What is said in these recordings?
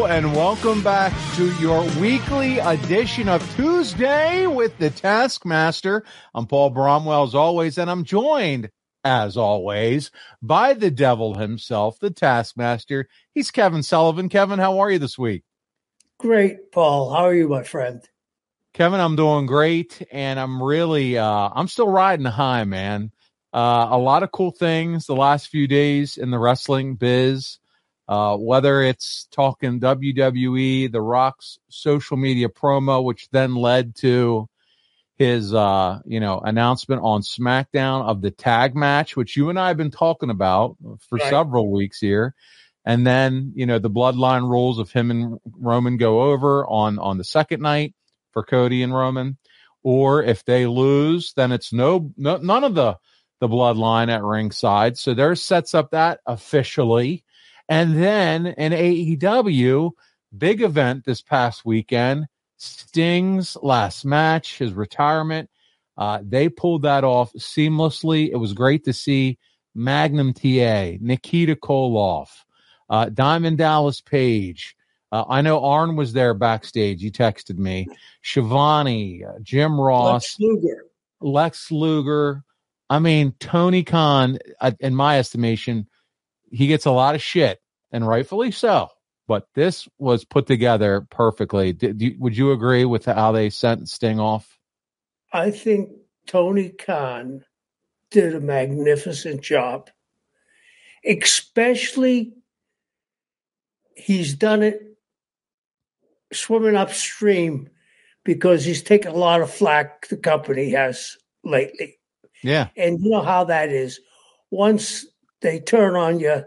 and welcome back to your weekly edition of Tuesday with the Taskmaster. I'm Paul Bromwell, as always, and I'm joined, as always, by the devil himself, the Taskmaster. He's Kevin Sullivan. Kevin, how are you this week? Great, Paul. How are you, my friend? Kevin, I'm doing great, and I'm really, I'm still riding high, man. A lot of cool things the last few days in the wrestling biz. Whether it's talking WWE, The Rock's social media promo, which then led to his, announcement on SmackDown of the tag match, which you and I have been talking about for several weeks here. And then, the bloodline rules of him and Roman go over on the second night for Cody and Roman. Or if they lose, then it's none of the bloodline at ringside. So there sets up that officially. And then in AEW, big event this past weekend, Sting's last match, his retirement. They pulled that off seamlessly. It was great to see Magnum TA, Nikita Koloff, Diamond Dallas Page. I know Arn was there backstage. He texted me. Shivani, Jim Ross, Lex Luger. I mean, Tony Khan, in my estimation, he gets a lot of shit, and rightfully so. But this was put together perfectly. Would you agree with how they sent Sting off? I think Tony Khan did a magnificent job. Especially, he's done it swimming upstream because he's taken a lot of flack the company has lately. Yeah. And you know how that is. Once they turn on you,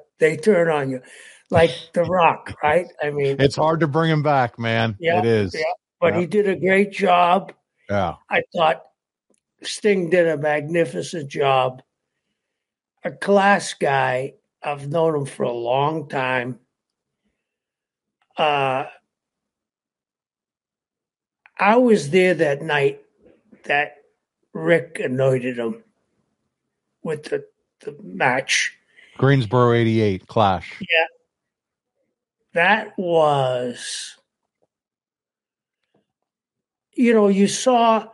like The Rock, right? I mean, it's hard to bring him back, man. Yeah, it is. Yeah. But he did a great job. Yeah. I thought Sting did a magnificent job. A class guy. I've known him for a long time. I was there that night that Rick anointed him with the match. Greensboro 88 Clash. Yeah. That was, you saw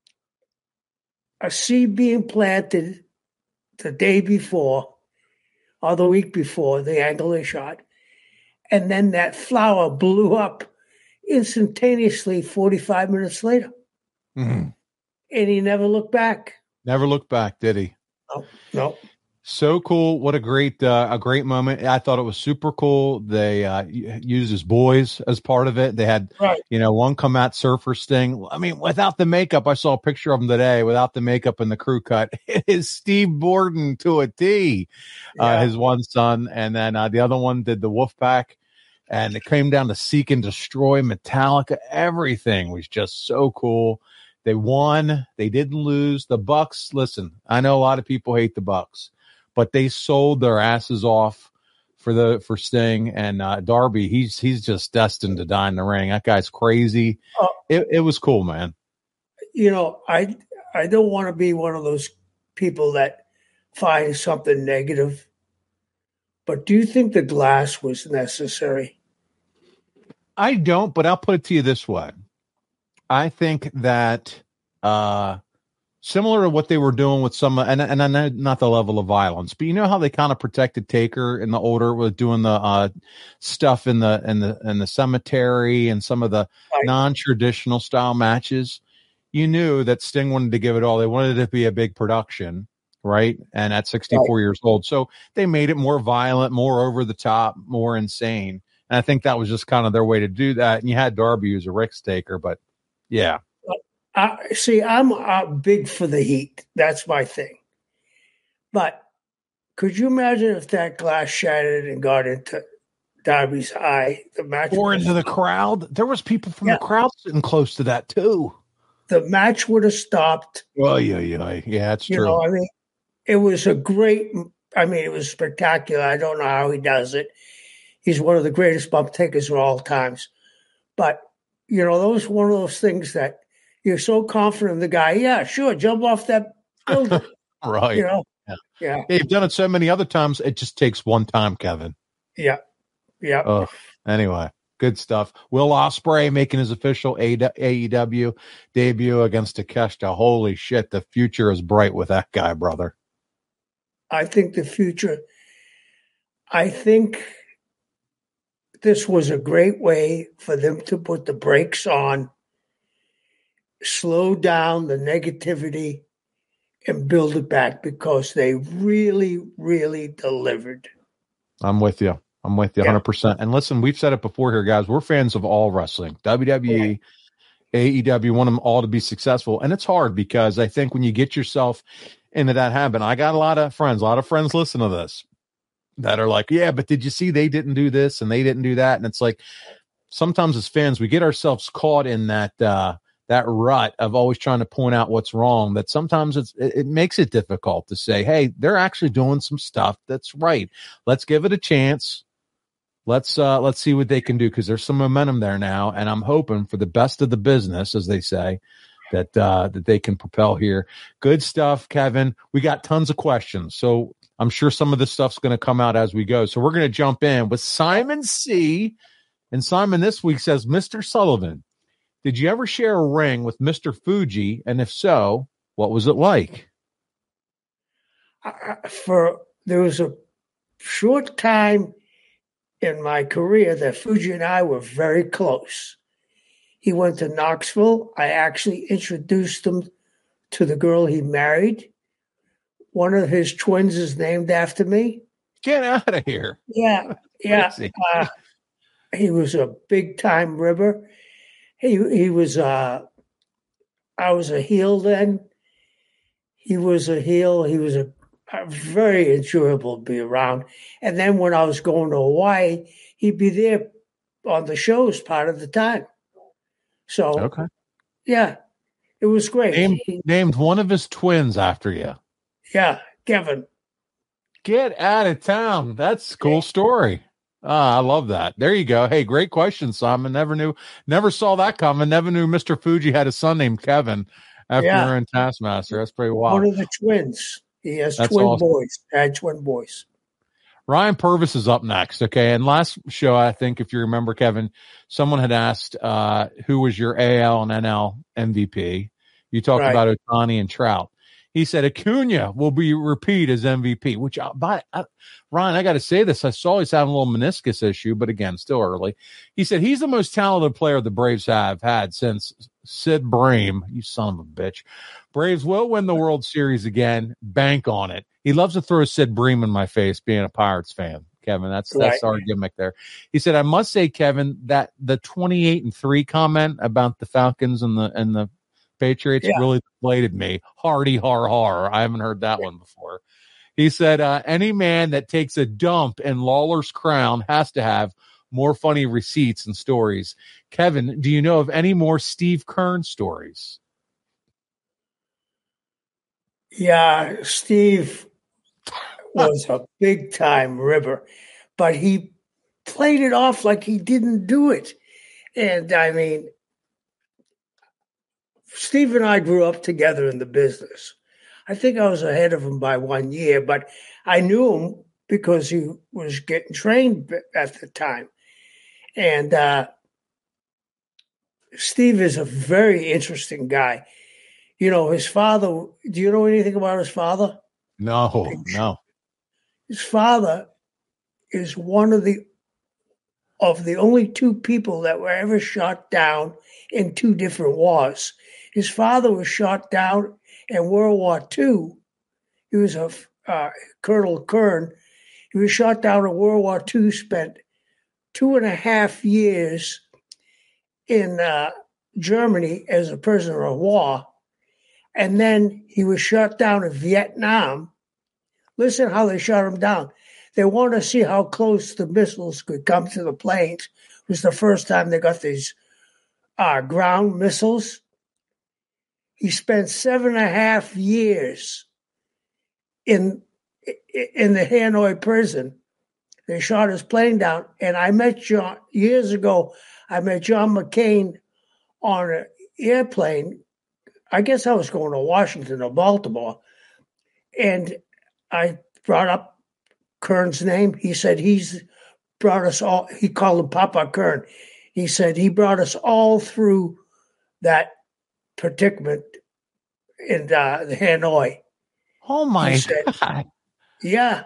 a seed being planted the day before or the week before the angle they shot. And then that flower blew up instantaneously 45 minutes later. Mm-hmm. And he never looked back. Never looked back, did he? No. So cool. What a great moment. I thought it was super cool. They used his boys as part of it. They had, one come out Surfer Sting. I mean, without the makeup, I saw a picture of him today without the makeup and the crew cut. It is Steve Borden to a T, his one son. And then the other one did the Wolfpack. And it came down to Seek and Destroy, Metallica. Everything was just so cool. They won. They didn't lose. The Bucks, listen, I know a lot of people hate the Bucks, but they sold their asses off for Sting and Darby. He's just destined to die in the ring. That guy's crazy. It was cool, man. I don't want to be one of those people that find something negative, but do you think the glass was necessary? I don't, but I'll put it to you this way. I think that similar to what they were doing with some, and I know not the level of violence, but you know how they kind of protected Taker in the older with doing the stuff in the cemetery and some of the non-traditional style matches. You knew that Sting wanted to give it all. They wanted it to be a big production, right? And at 64 years old, so they made it more violent, more over the top, more insane. And I think that was just kind of their way to do that. And you had Darby who's a risk taker, but yeah. See, I'm big for the heat. That's my thing. But could you imagine if that glass shattered and got into Darby's eye? The match or into the crowd. There was people from the crowd sitting close to that too. The match would have stopped. Oh, yeah, that's true. I mean, it was it was spectacular. I don't know how he does it. He's one of the greatest bump takers of all times. But, those one of those things that you're so confident in the guy. Yeah, sure. Jump off that building. Right. Yeah. They've done it so many other times. It just takes one time, Kevin. Yeah. Anyway, Good stuff. Will Ospreay making his official AEW debut against Takeshita. Holy shit, the future is bright with that guy, brother. I think this was a great way for them to put the brakes on, slow down the negativity, and build it back, because they really, really delivered. I'm with you. 100%. And listen, we've said it before here, guys. We're fans of all wrestling, WWE, AEW, want them all to be successful. And it's hard because I think when you get yourself into that habit, I got a lot of friends listen to this that are like, yeah, but did you see they didn't do this and they didn't do that? And it's like, sometimes as fans, we get ourselves caught in that rut of always trying to point out what's wrong, that sometimes it makes it difficult to say, hey, they're actually doing some stuff that's right. Let's give it a chance. Let's see what they can do, because there's some momentum there now, and I'm hoping for the best of the business, as they say, that they can propel here. Good stuff, Kevin. We got tons of questions, so I'm sure some of this stuff's going to come out as we go. So we're going to jump in with Simon C. And Simon this week says, Mr. Sullivan, did you ever share a ring with Mr. Fuji? And if so, what was it like? There was a short time in my career that Fuji and I were very close. He went to Knoxville. I actually introduced him to the girl he married. One of his twins is named after me. Get out of here. Yeah. He was a big time ribber. He was I was a heel then. He was a heel. He was a very enjoyable to be around. And then when I was going to Hawaii, he'd be there on the shows part of the time. So, okay. Yeah, it was great. Named one of his twins after you. Yeah, Kevin. Get out of town. That's a cool story. I love that. There you go. Hey, great question, Simon. Never saw that coming. Never knew Mr. Fuji had a son named Kevin after you're in Taskmaster. That's pretty wild. One of the twins. He has twin boys. I had twin boys. Ryan Purvis is up next. Okay. And last show, I think, if you remember, Kevin, someone had asked who was your AL and NL MVP. You talked about Ohtani and Trout. He said Acuna will be repeat as MVP, which Ryan, I got to say this. I saw he's having a little meniscus issue, but again, still early. He said he's the most talented player the Braves have had since Sid Bream. You son of a bitch. Braves will win the World Series again. Bank on it. He loves to throw Sid Bream in my face being a Pirates fan, Kevin. That's our gimmick there. He said, I must say, Kevin, that the 28-3 comment about the Falcons and the Patriots really deflated me. Hardy har har. I haven't heard that one before. He said, any man that takes a dump in Lawler's crown has to have more funny receipts and stories. Kevin, do you know of any more Steve Kern stories? Yeah, Steve was a big time ribber, but he played it off like he didn't do it. And I mean, Steve and I grew up together in the business. I think I was ahead of him by 1 year, but I knew him because he was getting trained at the time. And Steve is a very interesting guy. You know, his father, do you know anything about his father? No. His father is one of the only two people that were ever shot down in two different wars. His father was shot down in World War II. He was Colonel Kern. He was shot down in World War II, spent 2.5 years in Germany as a prisoner of war. And then he was shot down in Vietnam. Listen how they shot him down. They wanted to see how close the missiles could come to the planes. It was the first time they got these ground missiles. He spent 7.5 years in the Hanoi prison. They shot his plane down. And I met John years ago. I met John McCain on an airplane. I guess I was going to Washington or Baltimore. And I brought up Kern's name. He said he's brought us all. He called him Papa Kern. He said he brought us all through that predicament in Hanoi. Oh my said, God. Yeah.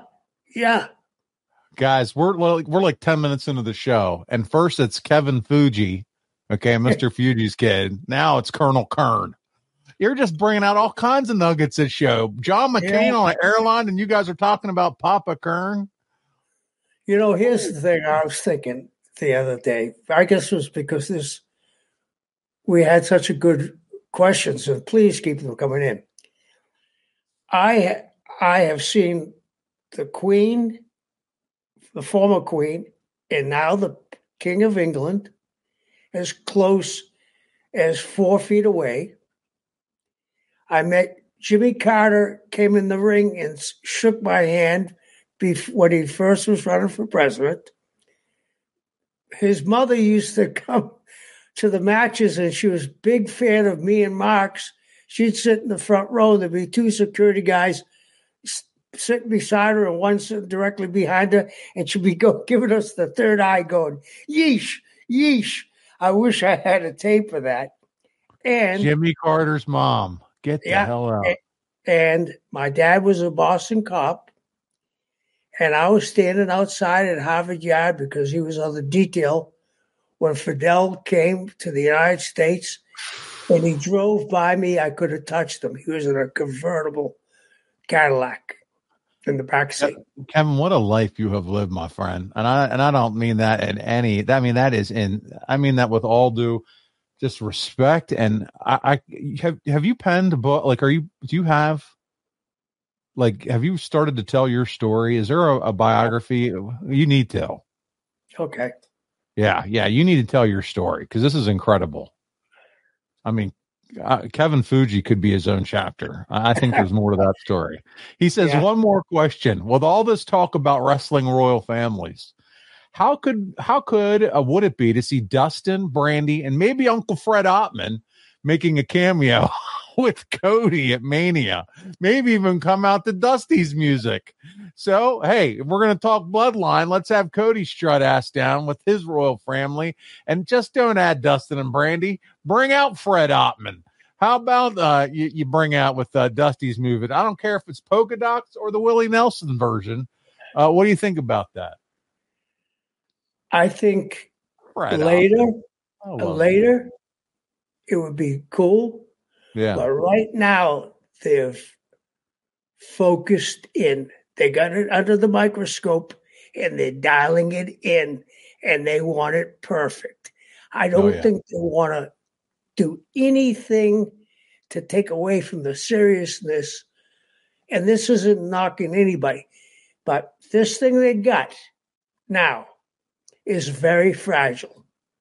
Guys, we're like 10 minutes into the show, and first it's Kevin Fuji, okay, Mr. Fuji's kid. Now it's Colonel Kern. You're just bringing out all kinds of nuggets this show. John McCain on an airline, and you guys are talking about Papa Kern. Here's the thing I was thinking the other day. I guess it was because we had such a good questions, and please keep them coming in. I have seen the Queen, the former Queen, and now the King of England, as close as 4 feet away. I met Jimmy Carter, came in the ring and shook my hand when he first was running for president. His mother used to come to the matches, and she was a big fan of me and Mark's. She'd sit in the front row. There'd be 2 security guys sitting beside her and one sitting directly behind her, and she'd be giving us the third eye going, yeesh, yeesh. I wish I had a tape of that. And Jimmy Carter's mom. Get the hell out. And my dad was a Boston cop, and I was standing outside at Harvard Yard because he was on the detail when Fidel came to the United States, and he drove by me. I could have touched him. He was in a convertible Cadillac in the backseat. Kevin, what a life you have lived, my friend. And I don't mean that in any. I mean that with all due just respect. And I have you penned a book? Like, have you started to tell your story? Is there a biography? You need to. Okay. Yeah. You need to tell your story because this is incredible. I mean, Kevin Fuji could be his own chapter. I think there's more to that story. He says, One more question. With all this talk about wrestling royal families, how would it be to see Dustin, Brandy, and maybe Uncle Fred Ottman making a cameo with Cody at Mania? Maybe even come out to Dusty's music. So, hey, if we're going to talk bloodline, let's have Cody strut ass down with his royal family. And just don't add Dustin and Brandy. Bring out Fred Ottman. How about you bring out with Dusty's movie? I don't care if it's Polka Dots or the Willie Nelson version. What do you think about that? I think later it would be cool. Yeah. But right now they've focused in. They got it under the microscope and they're dialing it in and they want it perfect. I don't think they want to do anything to take away from the seriousness. And this isn't knocking anybody, but this thing they got now is very fragile.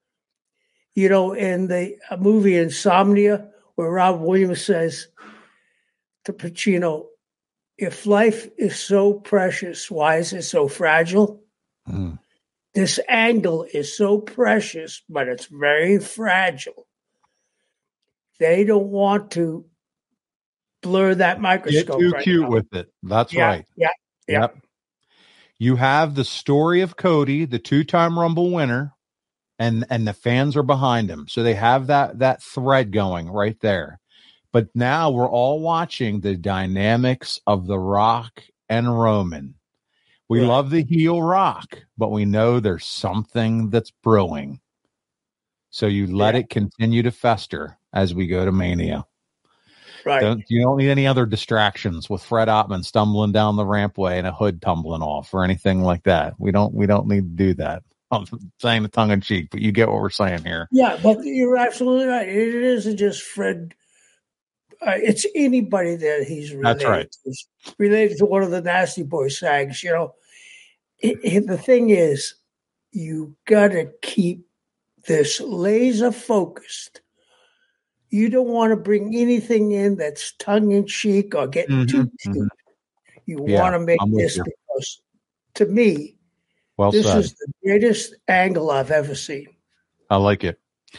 In the movie Insomnia, where Rob Williams says to Pacino, if life is so precious, why is it so fragile? Mm. This angle is so precious, but it's very fragile. They don't want to blur that microscope. Get too cute with it. That's right. Yeah. Yep. You have the story of Cody, the 2-time Rumble winner, and the fans are behind him. So they have that thread going right there. But now we're all watching the dynamics of The Rock and Roman. We love the heel Rock, but we know there's something that's brewing. So you let it continue to fester as we go to Mania. Right. You don't need any other distractions with Fred Ottman stumbling down the rampway and a hood tumbling off or anything like that. We don't need to do that. I'm saying it tongue in cheek, but you get what we're saying here. Yeah, but you're absolutely right. It isn't just Fred. It's anybody that he's related That's right. to. Related to one of the Nasty Boy sags. The thing is, you got to keep this laser focused. You don't want to bring anything in that's tongue in cheek or get too cute. You want to make this because, to me, this is the greatest angle I've ever seen. I like it.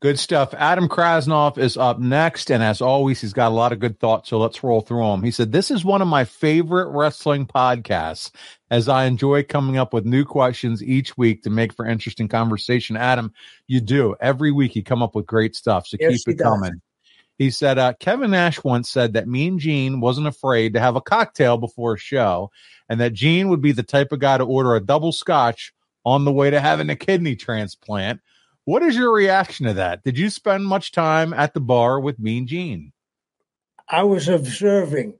Good stuff. Adam Krasnov is up next. And as always, he's got a lot of good thoughts. So let's roll through them. He said, this is one of my favorite wrestling podcasts, as I enjoy coming up with new questions each week to make for interesting conversation. Adam, you do. Every week you come up with great stuff. So Yes, keep it coming. He said, Kevin Nash once said that Mean Gene wasn't afraid to have a cocktail before a show, and that Gene would be the type of guy to order a double scotch on the way to having a kidney transplant. What is your reaction to that? Did you spend much time at the bar with Mean Gene? I was observing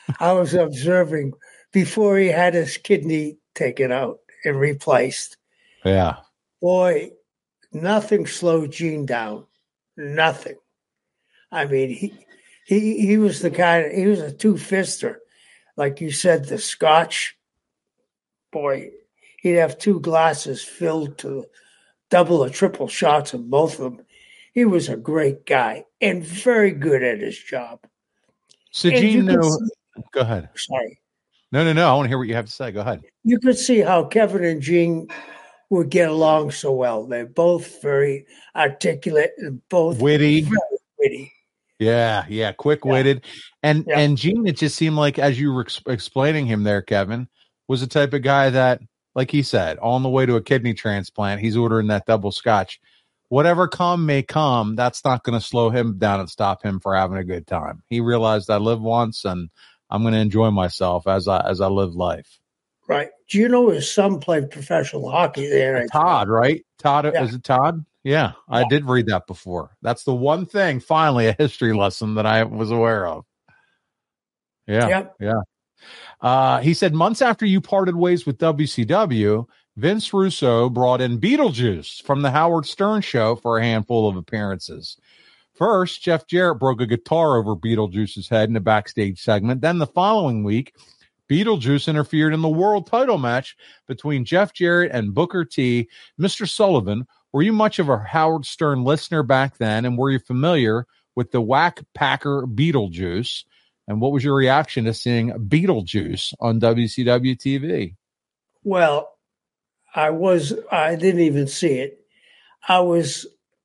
before he had his kidney taken out and replaced. Yeah. Boy, nothing slowed Gene down. Nothing. I mean, he was the guy, he was a two-fister. Like you said, the scotch, boy, he'd have two glasses filled to double or triple shots of both of them. He was a great guy and very good at his job. So Gene knew. Go ahead. Sorry. No. I want to hear what you have to say. Go ahead. You could see how Kevin and Gene would get along so well. They're both very articulate and both witty. Very witty. Yeah, quick-witted. And Gene, it just seemed like, as you were explaining him there, Kevin, was the type of guy that, like he said, on the way to a kidney transplant, he's ordering that double scotch. Whatever come may come, that's not going to slow him down and stop him for having a good time. He realized I live once, and I'm going to enjoy myself as I live life. Right. Do you know his son played professional hockey there? Todd, right? Todd, is it Todd? Yeah, I did read that before. That's the one thing, finally, a history lesson that I was aware of. Yeah. He said, months after you parted ways with WCW, Vince Russo brought in Beetlejuice from the Howard Stern show for a handful of appearances. First, Jeff Jarrett broke a guitar over Beetlejuice's head in a backstage segment. Then the following week, Beetlejuice interfered in the world title match between Jeff Jarrett and Booker T. Mr. Sullivan, were you much of a Howard Stern listener back then, and were you familiar with the Whack Packer Beetlejuice? And what was your reaction to seeing Beetlejuice on WCW TV? Well, I didn't even see it. I was,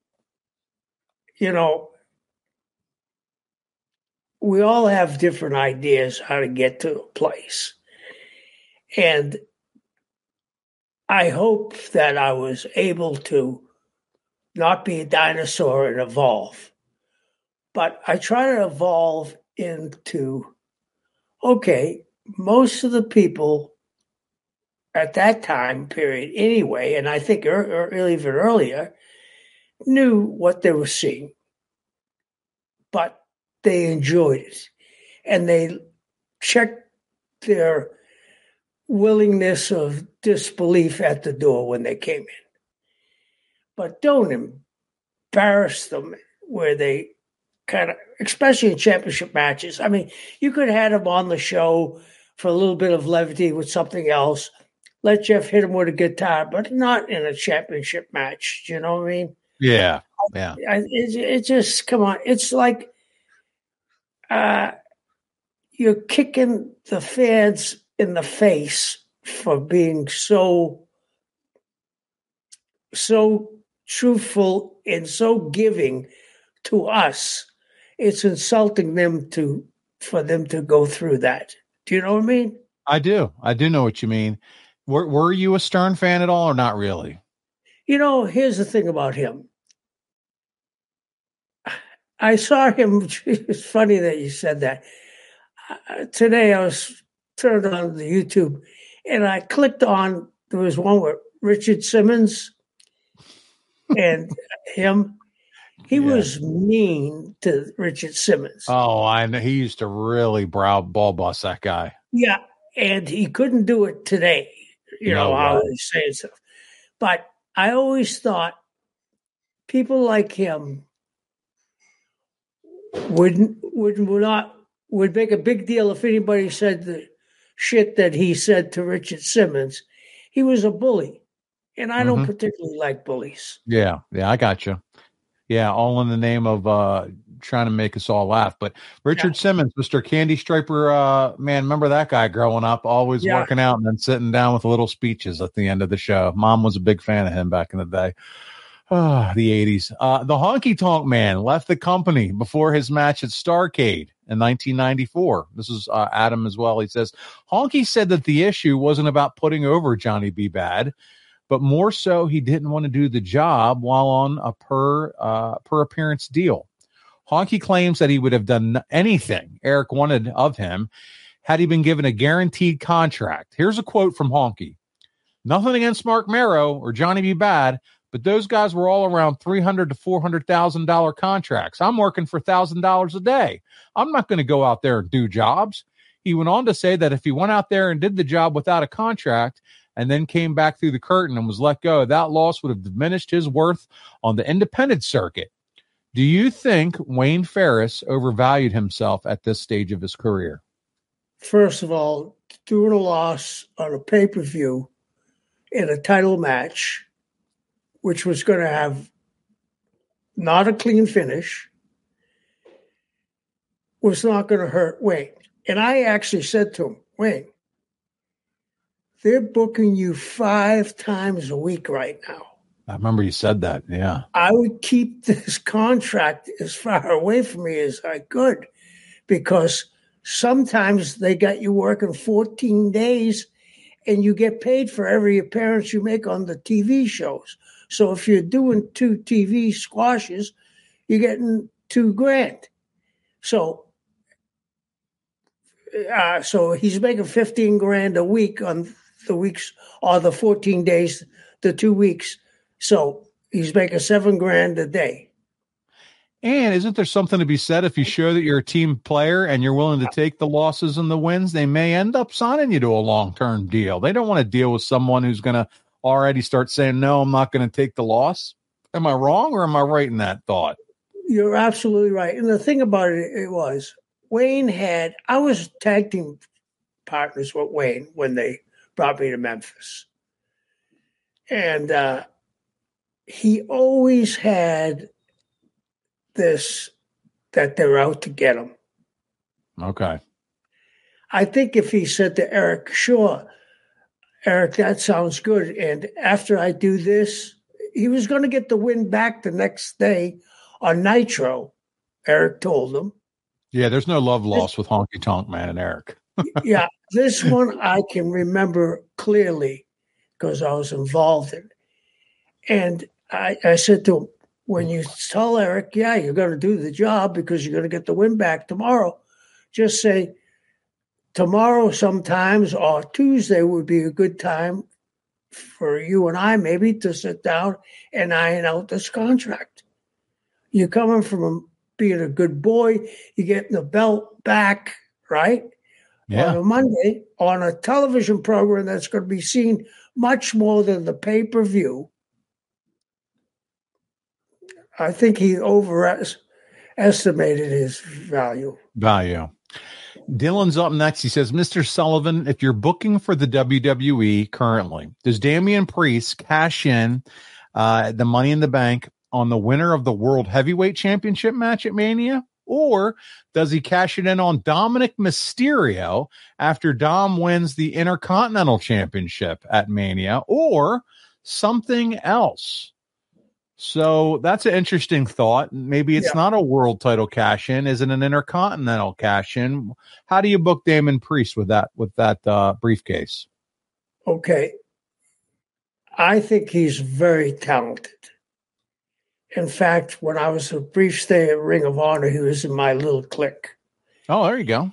we all have different ideas how to get to a place. And I hope that I was able to not be a dinosaur and evolve. But I try to evolve into, okay, most of the people at that time period anyway, and I think even earlier, knew what they were seeing. But they enjoyed it. And they checked their willingness of disbelief at the door when they came in. But don't embarrass them where they kind of, especially in championship matches. I mean, you could have had them on the show for a little bit of levity with something else. Let Jeff hit him with a guitar, but not in a championship match. Do you know what I mean? Yeah. It just, come on. It's like you're kicking the fans in the face for being so truthful and so giving to us. It's insulting them for them to go through that. Do you know what I mean? I do know what you mean. Were you a Stern fan at all, or not really? Here's the thing about him. I saw him. It's funny that you said that. Today I was turned on the YouTube and I clicked on, there was one with Richard Simmons and him. He was mean to Richard Simmons. Oh, I know. He used to really ball bust that guy. Yeah, and he couldn't do it today. How he's saying stuff. But I always thought people like him would make a big deal if anybody said the shit that he said to Richard Simmons. He was a bully, and I don't particularly like bullies. Yeah, I got you. Yeah, all in the name of trying to make us all laugh. But Richard Simmons, Mr. Candy Striper, man, remember that guy growing up, always working out and then sitting down with little speeches at the end of the show. Mom was a big fan of him back in the day. The 80s. The Honky Tonk Man left the company before his match at Starrcade in 1994. This is Adam as well. He says, Honky said that the issue wasn't about putting over Johnny B. Bad, but more so he didn't want to do the job while on a per appearance deal. Honky claims that he would have done anything Eric wanted of him had he been given a guaranteed contract. Here's a quote from Honky. Nothing against Mark Marrow or Johnny B. Bad, but those guys were all around $300,000 to $400,000 contracts. I'm working for $1,000 a day. I'm not going to go out there and do jobs. He went on to say that if he went out there and did the job without a contract and then came back through the curtain and was let go, that loss would have diminished his worth on the independent circuit. Do you think Wayne Ferris overvalued himself at this stage of his career? First of all, doing a loss on a pay-per-view in a title match, which was going to have not a clean finish, was not going to hurt Wayne. And I actually said to him, Wayne, they're booking you 5 times a week right now. I remember you said that, yeah. I would keep this contract as far away from me as I could, because sometimes they got you working 14 days and you get paid for every appearance you make on the TV shows. So if you're doing 2 TV squashes, you're getting $2,000. So he's making $15,000 a week on the weeks or the 14 days, the 2 weeks. So he's making $7,000 a day. And isn't there something to be said if you show that you're a team player and you're willing to take the losses and the wins, they may end up signing you to a long-term deal. They don't want to deal with someone who's going to already start saying, no, I'm not going to take the loss. Am I wrong or am I right in that thought? You're absolutely right. And the thing about it was Wayne I was tag team partners with Wayne when they brought me to Memphis. And he always had this, that they're out to get him. Okay. I think if he said to Eric, sure, Eric, that sounds good. And after I do this, he was going to get the win back the next day on Nitro, Eric told him. Yeah, there's no love lost with Honky Tonk Man and Eric. Yeah, this one I can remember clearly because I was involved in it. And I said to him, when you tell Eric, yeah, you're going to do the job because you're going to get the win back tomorrow, just say tomorrow sometimes or Tuesday would be a good time for you and I maybe to sit down and iron out this contract. You're coming from being a good boy, you're getting the belt back, right? Yeah. On a Monday on a television program that's going to be seen much more than the pay-per-view. I think he overestimated his value. Dylan's up next. He says, Mr. Sullivan, if you're booking for the WWE currently, does Damian Priest cash in the Money in the Bank on the winner of the World Heavyweight Championship match at Mania? Or does he cash it in on Dominic Mysterio after Dom wins the Intercontinental Championship at Mania? Or something else? So that's an interesting thought. Maybe it's not a world title cash in. Is it an intercontinental cash in? How do you book Damon Priest with that briefcase? Okay. I think he's very talented. In fact, when I was a brief stay at Ring of Honor, he was in my little clique. Oh, there you go.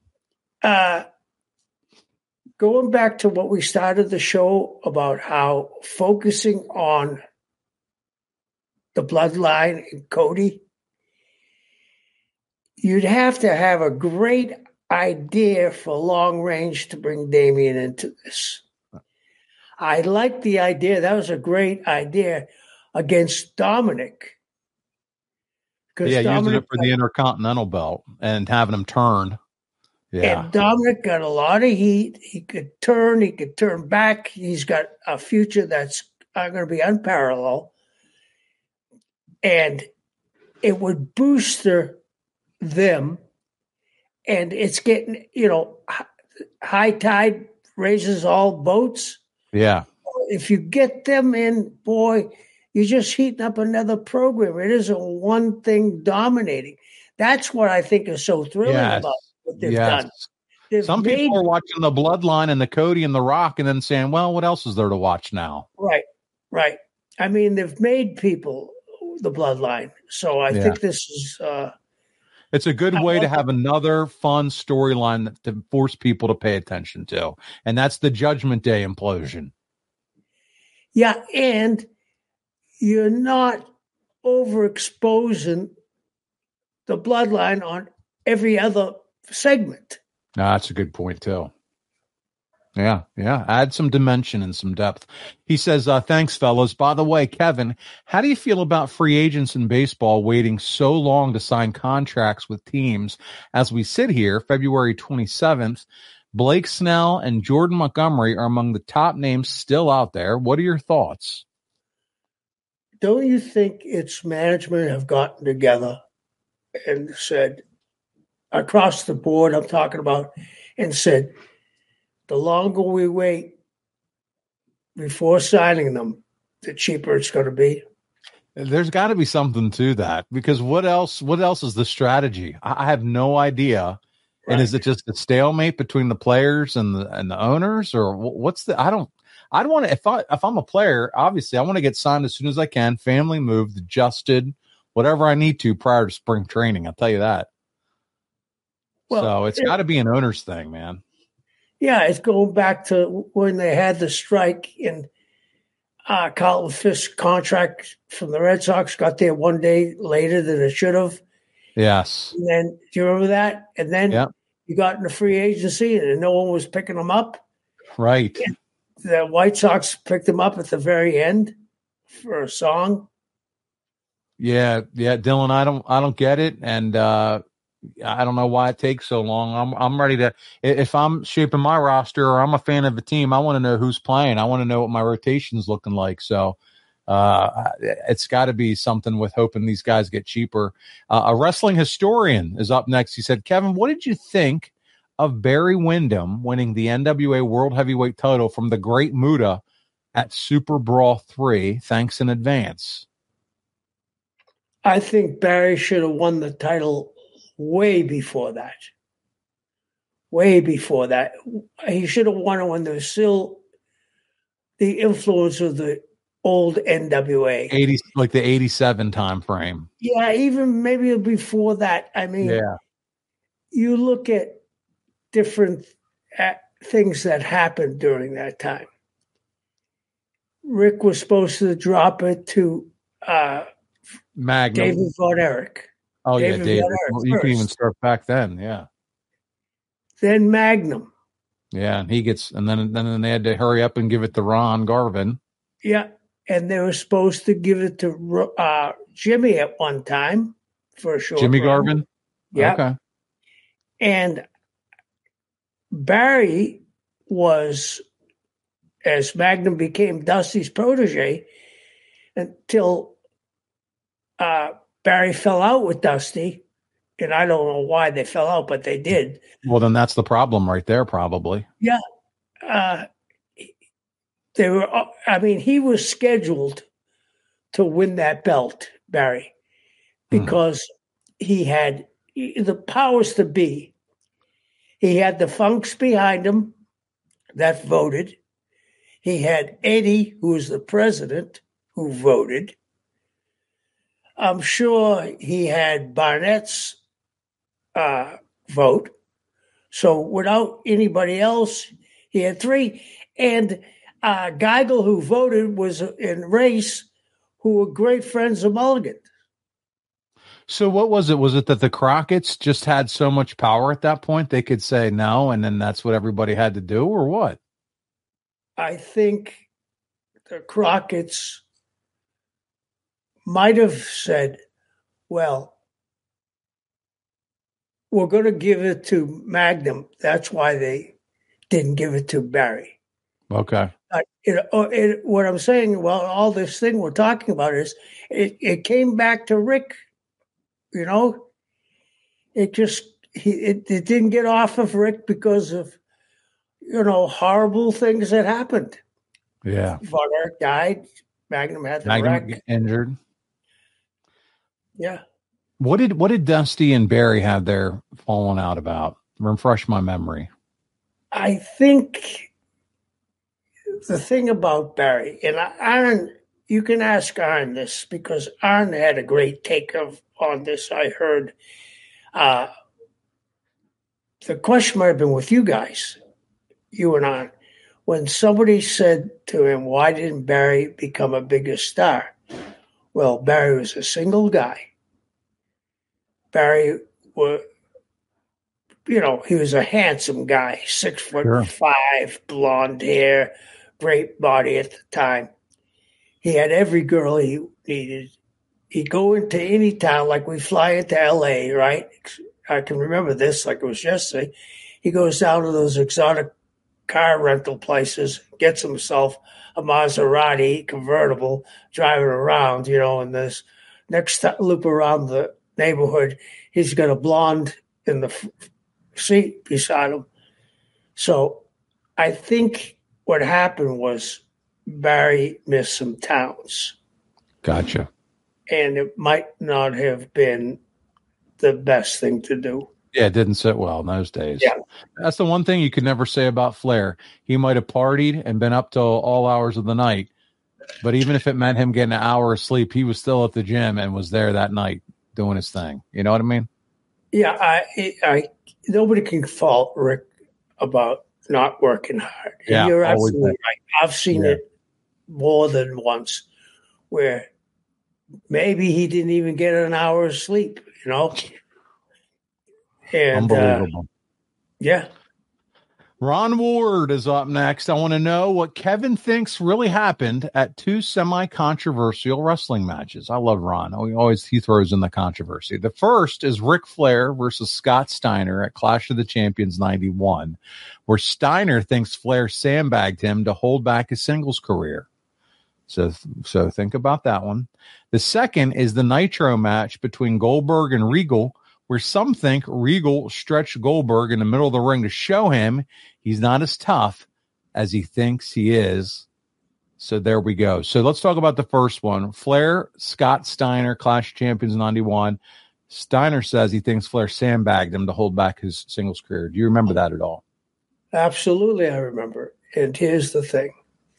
Going back to what we started the show about how focusing on the bloodline and Cody, you'd have to have a great idea for long range to bring Damian into this. I like the idea. That was a great idea against Dominic. Yeah, using it for the Intercontinental belt and having him turn. Yeah. And Dominic got a lot of heat. He could turn back. He's got a future that's going to be unparalleled. And it would boost them. And it's getting, high tide raises all boats. Yeah. If you get them in, boy, you're just heating up another program. It isn't one thing dominating. That's what I think is so thrilling Yes. about what they've Yes. done. They've Some made, people are watching the Bloodline and the Cody and the Rock and then saying, well, what else is there to watch now? right. I mean, they've made people the Bloodline. So I think this is it's a good I way to love have another fun storyline to force people to pay attention to. And that's the Judgment Day implosion. yeah, and you're not overexposing the Bloodline on every other segment. No, that's a good point, too. Yeah. Add some dimension and some depth. He says, thanks, fellas. By the way, Kevin, how do you feel about free agents in baseball waiting so long to sign contracts with teams? As we sit here, February 27th, Blake Snell and Jordan Montgomery are among the top names still out there. What are your thoughts? Don't you think its management have gotten together and said, across the board, I'm talking about, and said, the longer we wait before signing them, the cheaper it's going to be? There's got to be something to that, because what else is the strategy? I have no idea. Right. And is it just a stalemate between the players and the owners, or what's the, I don't want to, if I'm a player, obviously I want to get signed as soon as I can, family moved, adjusted, whatever I need to prior to spring training. I'll tell you that. Well, so it's got to be an owner's thing, man. Yeah, it's going back to when they had the strike and Carlton Fisk's contract from the Red Sox got there one day later than it should have. Yes. And then, do you remember that? And then you got into free agency and no one was picking them up. Right. And the White Sox picked them up at the very end for a song. Yeah, Dylan, I don't get it, and I don't know why it takes so long. I'm ready to, if I'm shaping my roster or I'm a fan of a team, I want to know who's playing. I want to know what my rotation's looking like. So it's got to be something with hoping these guys get cheaper. A wrestling historian is up next. He said, Kevin, what did you think of Barry Windham winning the NWA World Heavyweight title from the Great Muta at Super Brawl 3? Thanks in advance. I think Barry should have won the title way before that. He should have won it when there was still the influence of the old NWA. 80, like the 87 time frame. Yeah, even maybe before that. I mean, you look at different things that happened during that time. Rick was supposed to drop it to Magnum. David Von Erich. Oh, David. Well, you can even start back then, Then Magnum. Yeah, and he gets, and then they had to hurry up and give it to Ron Garvin. Yeah, and they were supposed to give it to Jimmy at one time for a short Jimmy run. Garvin? Yeah. Okay. And Barry was, as Magnum became Dusty's protege, until Barry fell out with Dusty, and I don't know why they fell out, but they did. Well, then that's the problem right there, probably. Yeah. They were. I mean, he was scheduled to win that belt, Barry, because he had the powers to be. He had the Funks behind him that voted. He had Eddie, who was the president, who voted. I'm sure he had Barnett's vote. So without anybody else, he had three. And Geigel, who voted, was in race, who were great friends of Mulligan. So what was it? Was it that the Crockett's just had so much power at that point they could say no, and then that's what everybody had to do, or what? I think the Crockett's might have said, well, we're going to give it to Magnum. That's why they didn't give it to Barry. Okay. What I'm saying, well, all this thing we're talking about is it came back to Rick, it didn't get off of Rick because of, horrible things that happened. Yeah. Von Erich died. Magnum had the Magnum wreck. injured. Yeah. What did Dusty and Barry have their falling out about? Refresh my memory. I think the thing about Barry, and Aaron, you can ask Aaron this because Aaron had a great take on this. I heard the question might have been with you guys, you and Aaron, when somebody said to him, "Why didn't Barry become a bigger star?" Well, Barry was a single guy. Barry was, he was a handsome guy, 6'5", blonde hair, great body at the time. He had every girl he needed. He'd go into any town, like we fly into LA, right? I can remember this like it was yesterday. He goes down to those exotic car rental places, gets himself a Maserati convertible, driving around, and this next loop around the neighborhood, he's got a blonde in the seat beside him. So I think what happened was Barry missed some towns. Gotcha. And it might not have been the best thing to do. Yeah, it didn't sit well in those days. Yeah. That's the one thing you could never say about Flair. He might have partied and been up till all hours of the night, but even if it meant him getting an hour of sleep, he was still at the gym and was there that night doing his thing. You know what I mean? Yeah, I nobody can fault Rick about not working hard. Yeah, you're always absolutely been. right. I've seen it more than once where maybe he didn't even get an hour of sleep, And Unbelievable. Yeah. Ron Ward is up next. I want to know what Kevin thinks really happened at two semi-controversial wrestling matches. I love Ron. He throws in the controversy. The first is Ric Flair versus Scott Steiner at Clash of the Champions 91, where Steiner thinks Flair sandbagged him to hold back his singles career. So think about that one. The second is the Nitro match between Goldberg and Regal, where some think Regal stretched Goldberg in the middle of the ring to show him he's not as tough as he thinks he is. So there we go. So let's talk about the first one. Flair, Scott Steiner, Clash of Champions 91. Steiner says he thinks Flair sandbagged him to hold back his singles career. Do you remember that at all? Absolutely, I remember. And here's the thing.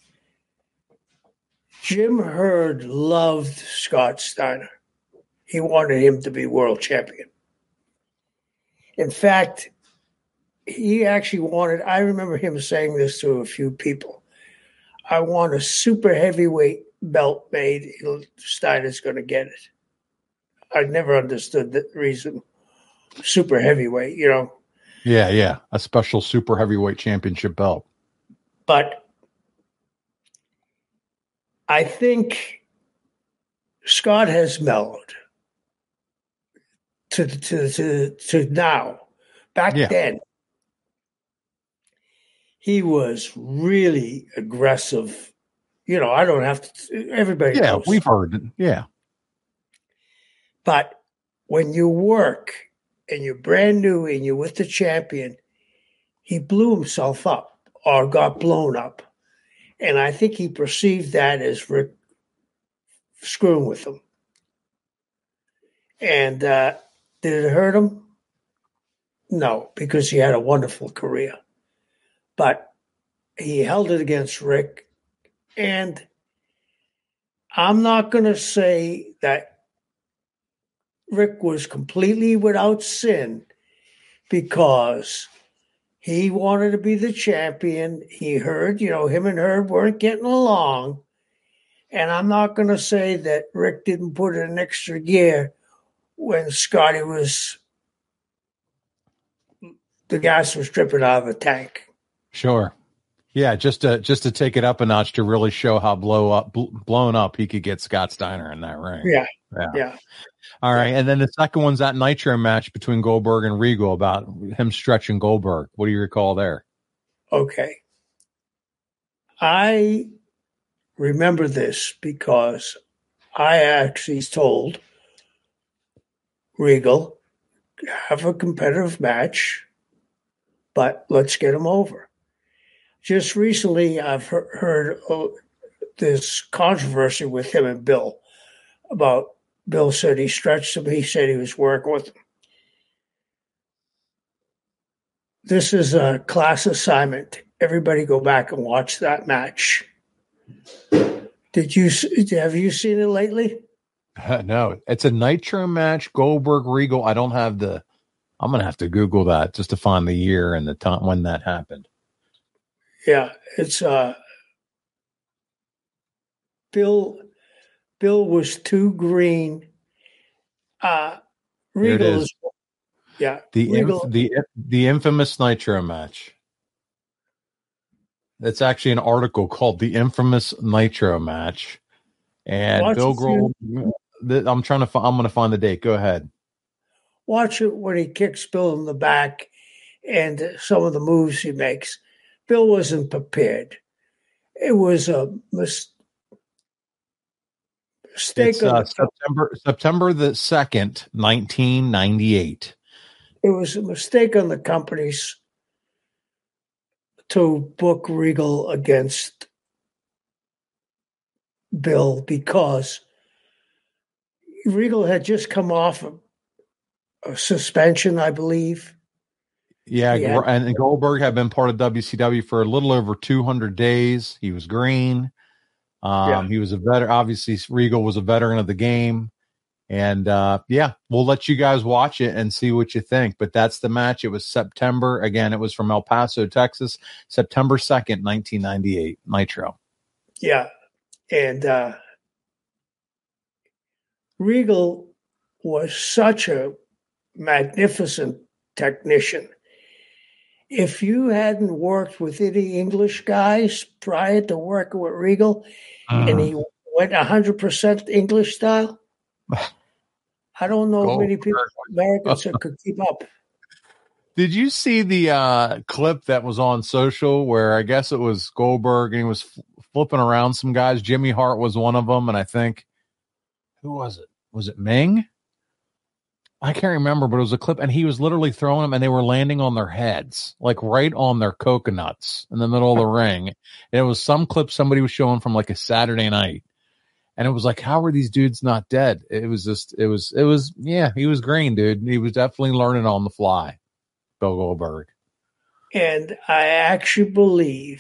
Jim Herd loved Scott Steiner. He wanted him to be world champion. In fact, he actually wanted, I remember him saying this to a few people, I want a super heavyweight belt made. Steiner's going to get it. I never understood the reason. Super heavyweight, Yeah. A special super heavyweight championship belt. But I think Scott has mellowed to now. Back then, he was really aggressive. I don't have to. Everybody knows. We've heard it. Yeah. But when you work and you're brand new and you're with the champion, he blew himself up or got blown up. And I think he perceived that as Rick screwing with him. And did it hurt him? No, because he had a wonderful career. But he held it against Rick. And I'm not going to say that Rick was completely without sin because he wanted to be the champion. He heard, him and Herb weren't getting along. And I'm not going to say that Rick didn't put in an extra gear when Scotty the gas was dripping out of the tank. Sure. Yeah, just to take it up a notch to really show how blown up he could get Scott Steiner in that ring. Yeah. All right, and then the second one's that Nitro match between Goldberg and Regal about him stretching Goldberg. What do you recall there? Okay. I remember this because I actually told Regal, have a competitive match, but let's get him over. Just recently, I've heard this controversy with him and Bill about Bill said he stretched him. He said he was working with him. This is a class assignment. Everybody go back and watch that match. Have you seen it lately? No, it's a Nitro match. Goldberg, Regal. I don't have I'm going to have to Google that just to find the year and the time when that happened. Yeah, it's Bill was too green. Regal is the infamous Nitro match. It's actually an article called "The Infamous Nitro Match," and Bill Grohl. I'm going to find the date. Go ahead. Watch it when he kicks Bill in the back, and some of the moves he makes. Bill wasn't prepared. It was a mistake. It's September the 2nd, 1998. It was a mistake on the company's to book Regal against Bill because Regal had just come off a suspension, I believe. Yeah, and Goldberg had been part of WCW for a little over 200 days. He was green. He was a veteran. Obviously, Regal was a veteran of the game. And, we'll let you guys watch it and see what you think. But that's the match. It was September. Again, it was from El Paso, Texas, September 2nd, 1998, Nitro. Yeah. And Regal was such a magnificent technician. If you hadn't worked with any English guys prior to working with Regal, and he went 100% English style, I don't know many people, Americans, that could keep up. Did you see the clip that was on social where I guess it was Goldberg and he was flipping around some guys? Jimmy Hart was one of them, and I think, who was it? Was it Ming? I can't remember, but it was a clip, and he was literally throwing them, and they were landing on their heads, like right on their coconuts in the middle of the ring. And it was some clip somebody was showing from like a Saturday night. And it was like, how are these dudes not dead? He was green, dude. He was definitely learning on the fly, Bill Goldberg. And I actually believe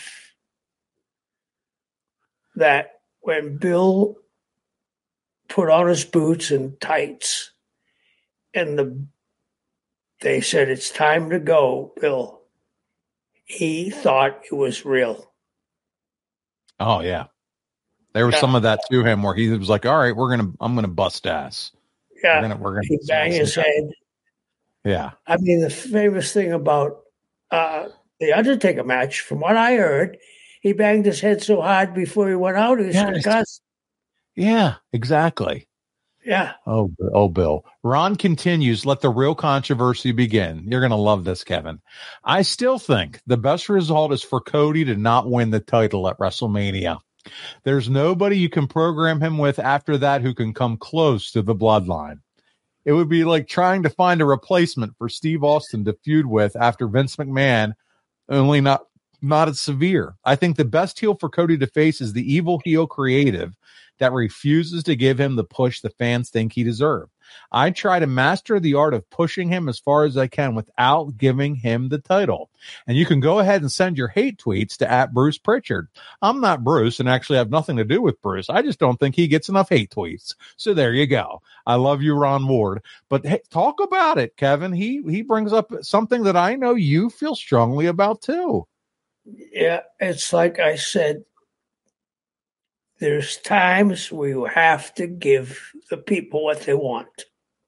that when Bill put on his boots and tights, and they said, "It's time to go, Bill," he thought it was real. Oh, yeah. There was some of that to him where he was like, all right, I'm going to bust ass. Yeah. We're gonna he banged his head. Yeah. I mean, the famous thing about the Undertaker match, from what I heard, he banged his head so hard before he went out, he was concussed. Yeah, exactly. Yeah. Oh, Bill. Ron continues, let the real controversy begin. You're going to love this, Kevin. I still think the best result is for Cody to not win the title at WrestleMania. There's nobody you can program him with after that who can come close to the bloodline. It would be like trying to find a replacement for Steve Austin to feud with after Vince McMahon, only not as severe. I think the best heel for Cody to face is the evil heel creative that refuses to give him the push the fans think he deserves. I try to master the art of pushing him as far as I can without giving him the title. And you can go ahead and send your hate tweets to @BrucePritchard. I'm not Bruce and actually have nothing to do with Bruce. I just don't think he gets enough hate tweets. So there you go. I love you, Ron Ward. But hey, talk about it, Kevin. He brings up something that I know you feel strongly about too. Yeah, it's like I said, there's times where you have to give the people what they want.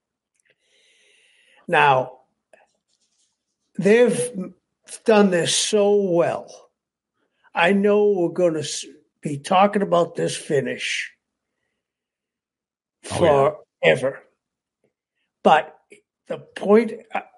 Now, they've done this so well. I know we're going to be talking about this finish forever. But the point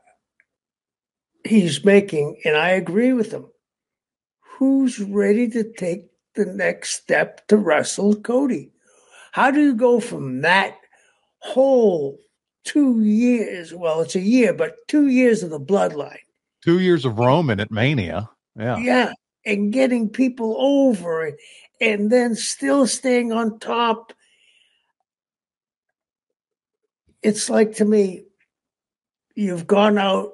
he's making, and I agree with him, who's ready to take the next step to wrestle Cody? How do you go from that whole 2 years? Well, it's a year, but 2 years of the bloodline. 2 years of Roman at Mania. Yeah. Yeah. and getting people over and then still staying on top. It's like, to me, you've gone out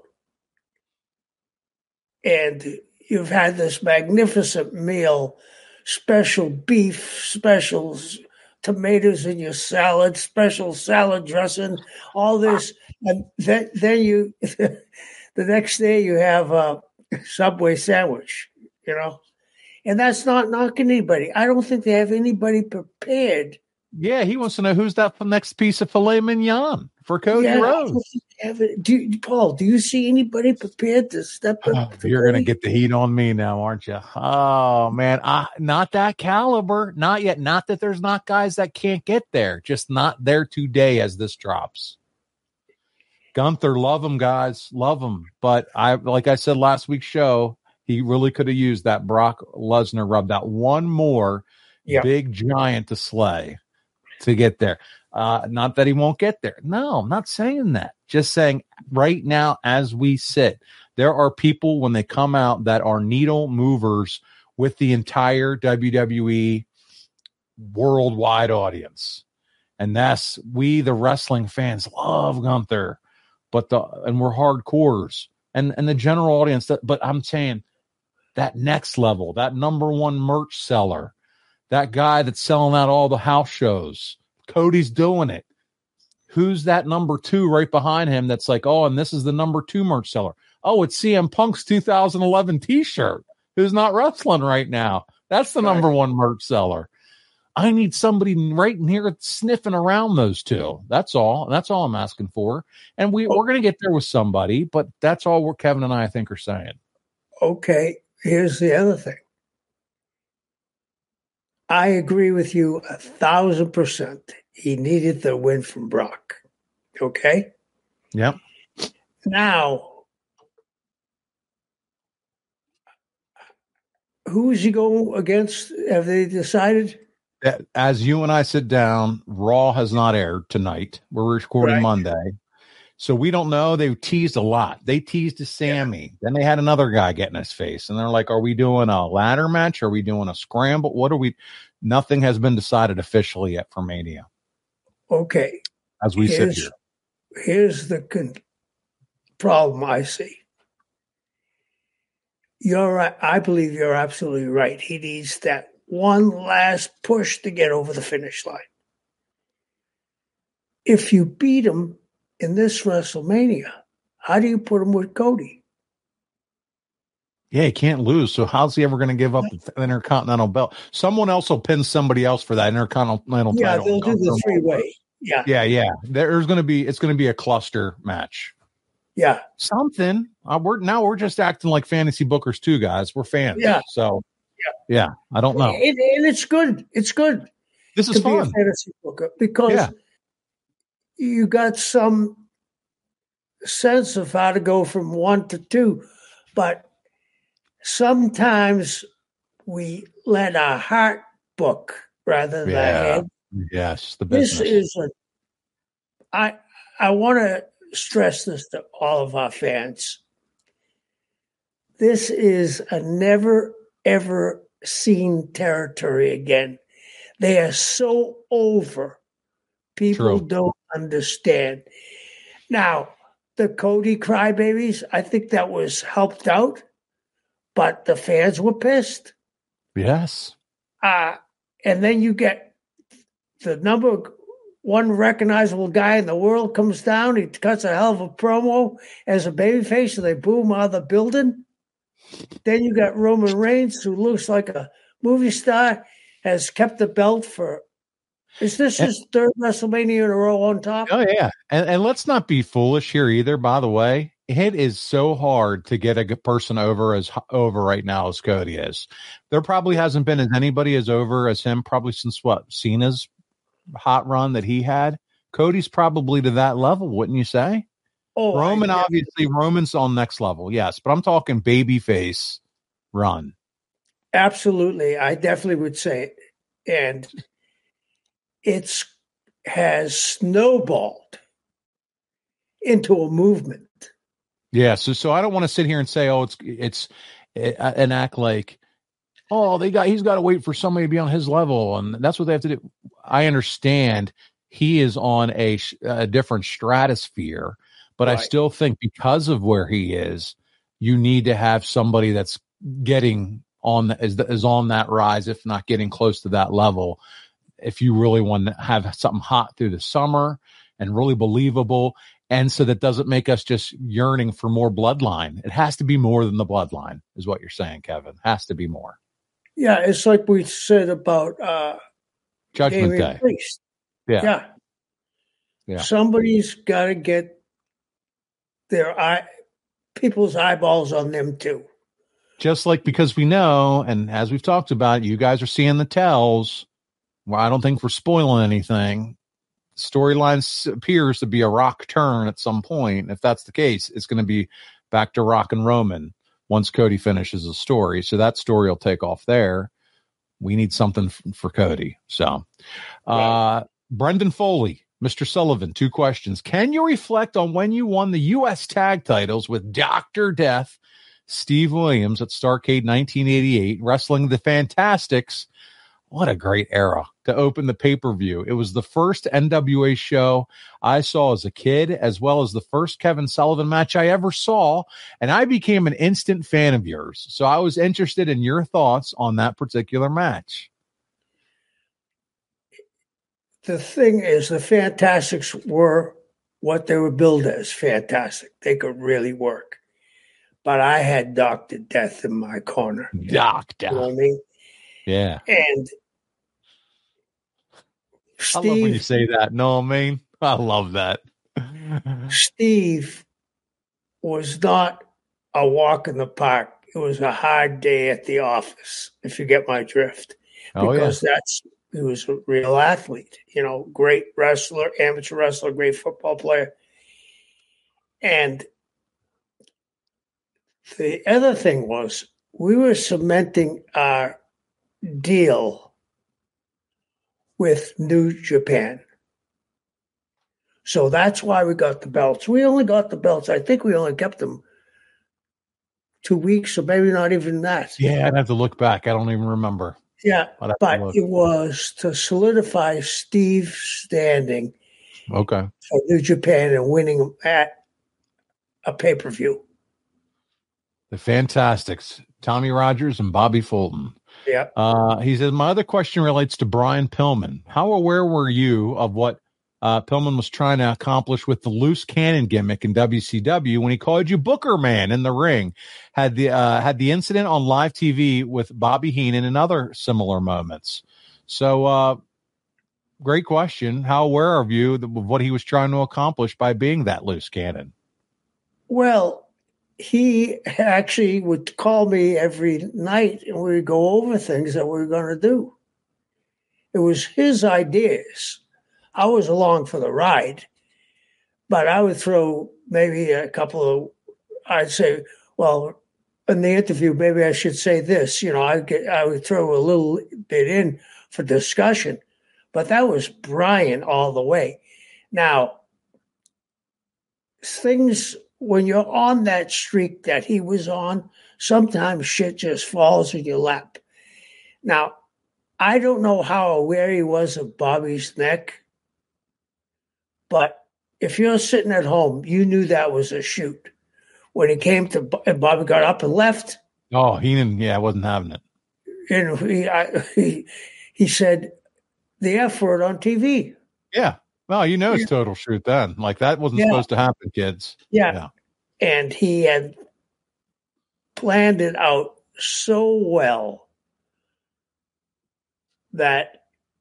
and you've had this magnificent meal, special beef, specials, tomatoes in your salad, special salad dressing, all this. And then you, the next day you have a Subway sandwich, and that's not knocking anybody. I don't think they have anybody prepared. Yeah, he wants to know who's that next piece of filet mignon for Cody Rhodes. Paul, do you see anybody prepared to step up? You're going to get the heat on me now, aren't you? Oh, man. Not that caliber. Not yet. Not that there's not guys that can't get there. Just not there today as this drops. Gunther, love him, guys. Love him. But like I said last week's show, he really could have used that Brock Lesnar rub, that one more big giant to slay to get there. Not that he won't get there. No, I'm not saying that. Just saying right now, as we sit, there are people when they come out that are needle movers with the entire WWE worldwide audience. And that's, we, the wrestling fans, love Gunther, and we're hardcores and the general audience. But I'm saying that next level, that number one merch seller, that guy that's selling out all the house shows, Cody's doing it. Who's that number two right behind him that's like, oh, and this is the number two merch seller? Oh, it's CM Punk's 2011 t-shirt, who's not wrestling right now. That's the number one merch seller. I need somebody right in here sniffing around those two. That's all. That's all I'm asking for. And we're going to get there with somebody, but that's all Kevin and I think are saying. Okay, here's the other thing. I agree with you 1,000%. He needed the win from Brock. Okay? Yep. Now, who is he going against? Have they decided? As you and I sit down, Raw has not aired tonight. We're recording Monday. So we don't know. They teased a lot. They teased to Sammy. Then they had another guy get in his face. And they're like, are we doing a ladder match? Are we doing a scramble? What are we? Nothing has been decided officially yet for Mania. Okay. As we sit here. Here's the problem I see. You're right. I believe you're absolutely right. He needs that one last push to get over the finish line. If you beat him in this WrestleMania, how do you put him with Cody? Yeah, he can't lose. So how's he ever going to give up the Intercontinental belt? Someone else will pin somebody else for that Intercontinental title. Yeah, they'll do the three-way. Yeah. It's going to be a cluster match. Yeah. Something. We're just acting like fantasy bookers too, guys. We're fans. Yeah. So yeah, I don't know. And it's good. It's good. This is to fun. Be a fantasy booker because you got some sense of how to go from 1 to 2, but sometimes we let our heart book rather than our head. Yes, the business. This is I want to stress this to all of our fans. This is a never, ever seen territory again. They are so over. People don't understand. Now, the Cody crybabies, I think that was helped out, but the fans were pissed. Yes. And then you get the number one recognizable guy in the world comes down. He cuts a hell of a promo as a babyface, and they boo him out of the building. Then you got Roman Reigns, who looks like a movie star, has kept the belt for. Is this his third WrestleMania in a row on top? Oh, yeah. And let's not be foolish here either, by the way. It is so hard to get a person over right now as Cody is. There probably hasn't been anybody as over as him probably since Cena's hot run that he had. Cody's probably to that level, wouldn't you say? Oh, Roman, obviously, Roman's on next level, yes. But I'm talking babyface run. Absolutely. I definitely would say it. And it has snowballed into a movement. Yeah, so I don't want to sit here and say, oh, it's and act like oh, he's got to wait for somebody to be on his level, and that's what they have to do. I understand he is on a different stratosphere, but I still think because of where he is, you need to have somebody that's getting on is on that rise, if not getting close to that level. If you really want to have something hot through the summer and really believable, and so that doesn't make us just yearning for more bloodline. It has to be more than the bloodline, is what you're saying, Kevin. It has to be more. Yeah, it's like we said about Judgment Damian Day. Priest. Yeah. Somebody's got to get people's eyeballs on them too. Just like, because we know, and as we've talked about, you guys are seeing the tells. Well, I don't think we're spoiling anything. Storyline appears to be a Rock turn at some point. If that's the case, it's going to be back to Rock and Roman once Cody finishes the story. So that story will take off there. We need something for Cody. So, Brendan Foley, Mr. Sullivan, 2 questions. Can you reflect on when you won the U.S. tag titles with Dr. Death, Steve Williams at Starrcade 1988, wrestling the Fantastics? What a great era to open the pay-per-view. It was the first NWA show I saw as a kid, as well as the first Kevin Sullivan match I ever saw, and I became an instant fan of yours. So I was interested in your thoughts on that particular match. The thing is, the Fantastics were what they were billed as, fantastic. They could really work. But I had Dr. Death in my corner. Doctor. You know what I mean? Yeah. And Steve, I love when you say that. No, I mean, I love that. Steve was not a walk in the park. It was a hard day at the office, if you get my drift. Because he was a real athlete, great wrestler, amateur wrestler, great football player. And the other thing was, we were cementing our deal with New Japan. So that's why we got the belts. We only got the belts. I think we only kept them 2 weeks, or maybe not even that. Yeah, I'd have to look back. I don't even remember. Yeah, but it was to solidify Steve's standing for New Japan and winning at a pay-per-view. The Fantastics, Tommy Rogers and Bobby Fulton. Yeah. He says, my other question relates to Brian Pillman. How aware were you of what Pillman was trying to accomplish with the loose cannon gimmick in WCW when he called you Booker Man in the ring? Had the incident on live TV with Bobby Heenan and other similar moments. So, great question. How aware are you of what he was trying to accomplish by being that loose cannon? Well, he actually would call me every night and we would go over things that we were going to do. It was his ideas. I was along for the ride, but I would throw maybe a couple of, I'd say, well, in the interview, maybe I should say this, I would throw a little bit in for discussion, but that was Brian all the way. Now, when you're on that streak that he was on, sometimes shit just falls in your lap. Now, I don't know how aware he was of Bobby's neck, but if you're sitting at home, you knew that was a shoot. When it came to, and Bobby got up and left. Oh, Heenan, wasn't having it. And he said the F word on TV. Yeah. Well, it's total shoot then. Like, that wasn't supposed to happen, kids. Yeah. And he had planned it out so well that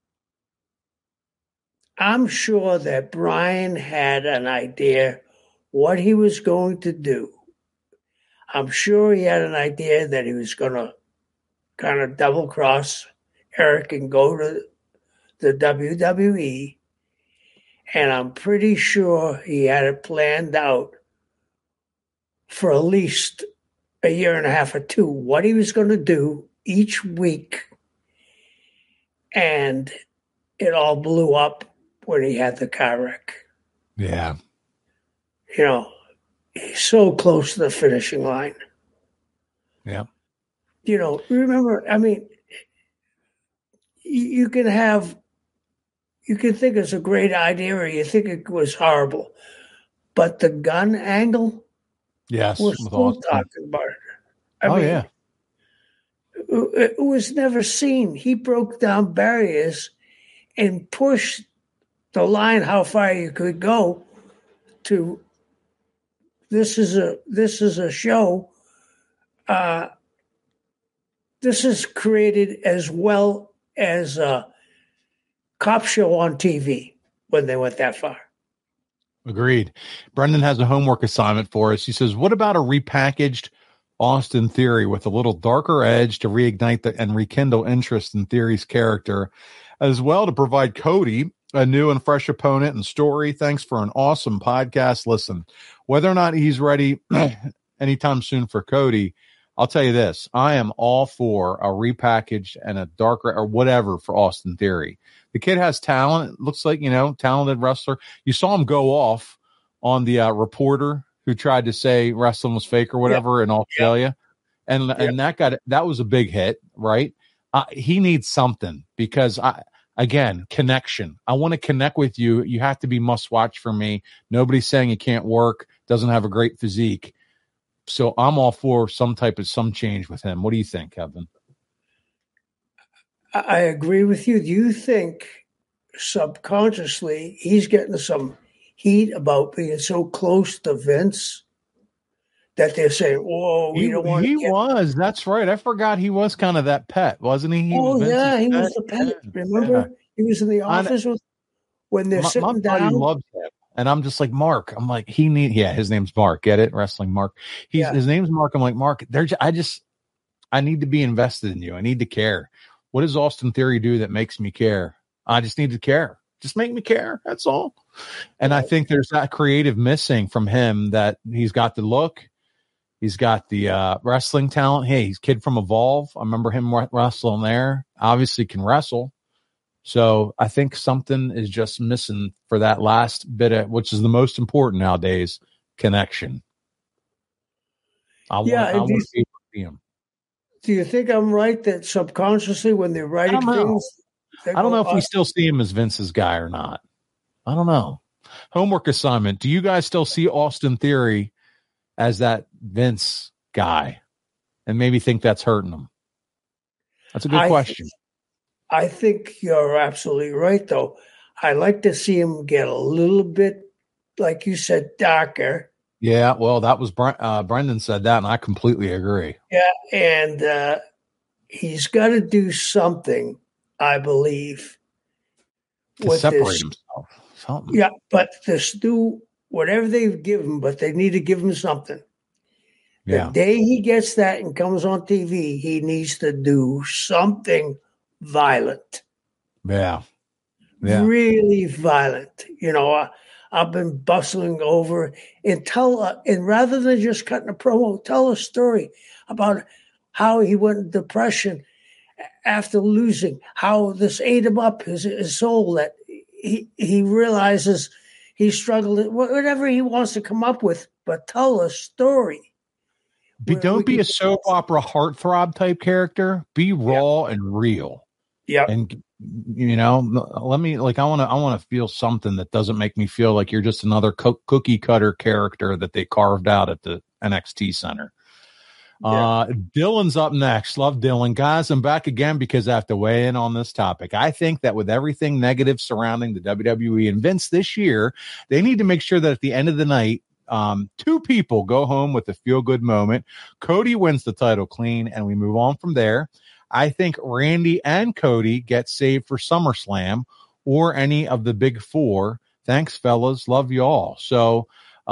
I'm sure that Brian had an idea what he was going to do. I'm sure he had an idea that he was going to kind of double cross Eric and go to the WWE. And I'm pretty sure he had it planned out for at least a year and a half or 2, what he was going to do each week. And it all blew up when he had the car wreck. Yeah. He's so close to the finishing line. Yeah. remember, I mean, you can think it's a great idea or you think it was horrible, but the gun angle, Yes, we're with still Austin. talking about it. I Oh mean, yeah, it was never seen. He broke down barriers and pushed the line how far you could go to this is a show. This is created as well as a cop show on TV when they went that far. agreed. Brendan has a homework assignment for us. He says, "What about a repackaged Austin Theory with a little darker edge to reignite and rekindle interest in Theory's character, as well to provide Cody a new and fresh opponent and story? Thanks for an awesome podcast. Listen, whether or not he's ready anytime soon for Cody, I'll tell you this. I am all for a repackaged and a darker or whatever for Austin Theory. The kid has talent. It looks like, talented wrestler. You saw him go off on the reporter who tried to say wrestling was fake or whatever in Australia. And that was a big hit, right? He needs something because again, connection. I want to connect with you. You have to be must watch for me. Nobody's saying he can't work, doesn't have a great physique. So I'm all for some change with him. What do you think, Kevin? I agree with you. Do you think subconsciously he's getting some heat about being so close to Vince that they're saying, "Whoa, we don't want." He was. That's right. I forgot he was kind of that pet, wasn't he? He was the pet. Remember, he was in the office when they're sitting down. He loves him. And I'm just like, Mark. I'm like, his name's Mark. Get it? Wrestling Mark. His name's Mark. I'm like, Mark, I need to be invested in you. I need to care. What does Austin Theory do that makes me care? I just need to care. Just make me care. That's all. And I think there's that creative missing from him, that he's got the look. He's got the wrestling talent. Hey, he's a kid from Evolve. I remember him wrestling there. Obviously can wrestle. So I think something is just missing for that last bit of, which is the most important nowadays, connection. I want to see him. Do you think I'm right that subconsciously when they're writing things, I don't know if we still see him as Vince's guy or not. I don't know. Homework assignment. Do you guys still see Austin Theory as that Vince guy and maybe think that's hurting him? That's a good question. I think you're absolutely right, though. I like to see him get a little bit, like you said, darker. Yeah, well, that was Brendan said that, and I completely agree. Yeah, and he's got to do something, I believe, to separate himself. Something. Yeah, but do whatever they give him, but they need to give him something. The day he gets that and comes on TV, he needs to do something violent. Yeah. Really violent. I've been bustling over and rather than just cutting a promo, tell a story about how he went in depression after losing, how this ate him up, his soul, that he realizes he struggled, whatever he wants to come up with, but tell a story. Don't be a soap opera heartthrob type character. Be raw and real. Yeah. And let me, like, I want to feel something that doesn't make me feel like you're just another cookie cutter character that they carved out at the NXT center. Dylan's up next. Love Dylan. Guys, I'm back again because I have to weigh in on this topic. I think that with everything negative surrounding the WWE and Vince this year, they need to make sure that at the end of the night, two people go home with a feel-good moment. Cody wins the title clean, and we move on from there. I think Randy and Cody get saved for SummerSlam or any of the big four. Thanks, fellas. Love you all. So,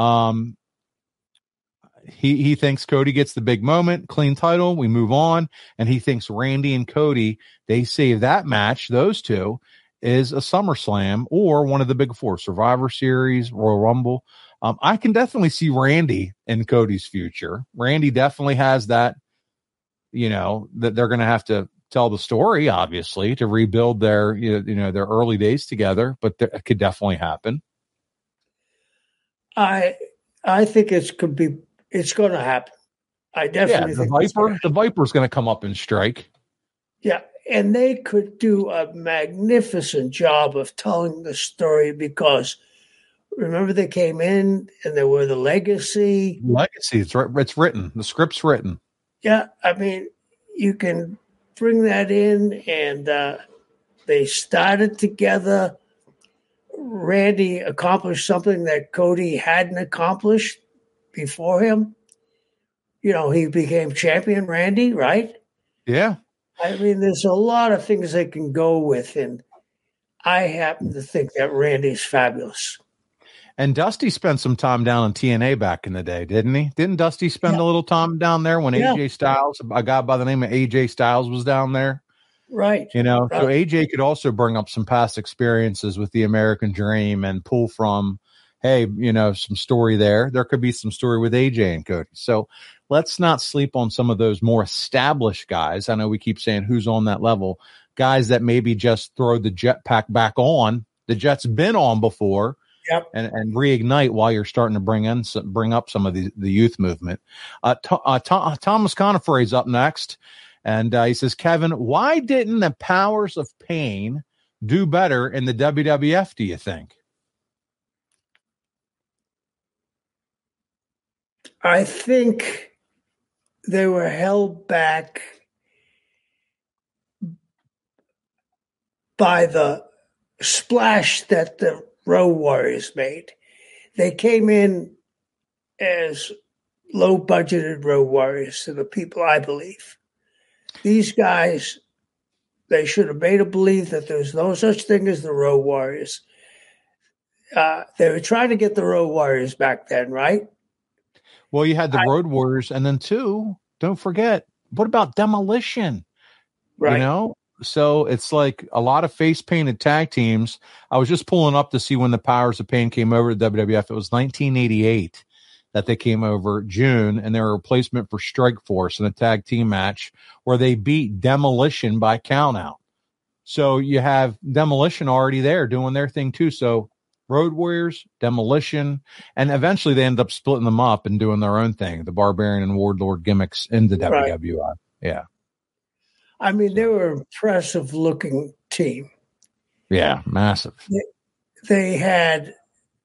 he thinks Cody gets the big moment, clean title. We move on. And he thinks Randy and Cody, they save that match. Those two is a SummerSlam or one of the big four, Survivor Series, Royal Rumble. I can definitely see Randy in Cody's future. Randy definitely has that, that they're going to have to tell the story, obviously, to rebuild their, their early days together, but that could definitely happen. I think it's going to happen. I definitely think the Viper's going to come up and strike. Yeah, and they could do a magnificent job of telling the story because remember they came in and they were the legacy. Legacy, it's written. The script's written. Yeah, I mean, you can bring that in, and they started together. Randy accomplished something that Cody hadn't accomplished before him. He became champion, Randy, right? Yeah. I mean, there's a lot of things they can go with, and I happen to think that Randy's fabulous. And Dusty spent some time down in TNA back in the day, didn't he? Didn't Dusty spend a little time down there when AJ Styles, a guy by the name of AJ Styles, was down there? Right. So AJ could also bring up some past experiences with the American Dream and pull from, hey, some story there. There could be some story with AJ and Cody. So let's not sleep on some of those more established guys. I know we keep saying who's on that level. Guys that maybe just throw the jetpack back on. The jet's been on before. Yep. And reignite while you're starting to bring up some of the youth movement. Thomas Conifrey's up next, and he says, Kevin, why didn't the Powers of Pain do better in the WWF, do you think? I think they were held back by the splash that the Road Warriors made. They came in as low-budgeted Road Warriors to the people, I believe. These guys, they should have made them believe that there's no such thing as the Road Warriors. They were trying to get the Road Warriors back then, right? Well, you had the Road Warriors, and then don't forget, what about Demolition? Right. So it's like a lot of face-painted tag teams. I was just pulling up to see when the Powers of Pain came over to WWF. It was 1988 that they came over, June, and they were a replacement for Strike Force in a tag team match where they beat Demolition by countout. So you have Demolition already there doing their thing too. So Road Warriors, Demolition, and eventually they end up splitting them up and doing their own thing, the Barbarian and Warlord gimmicks in the WWF. Yeah. I mean, they were an impressive looking team. Yeah, massive. They had,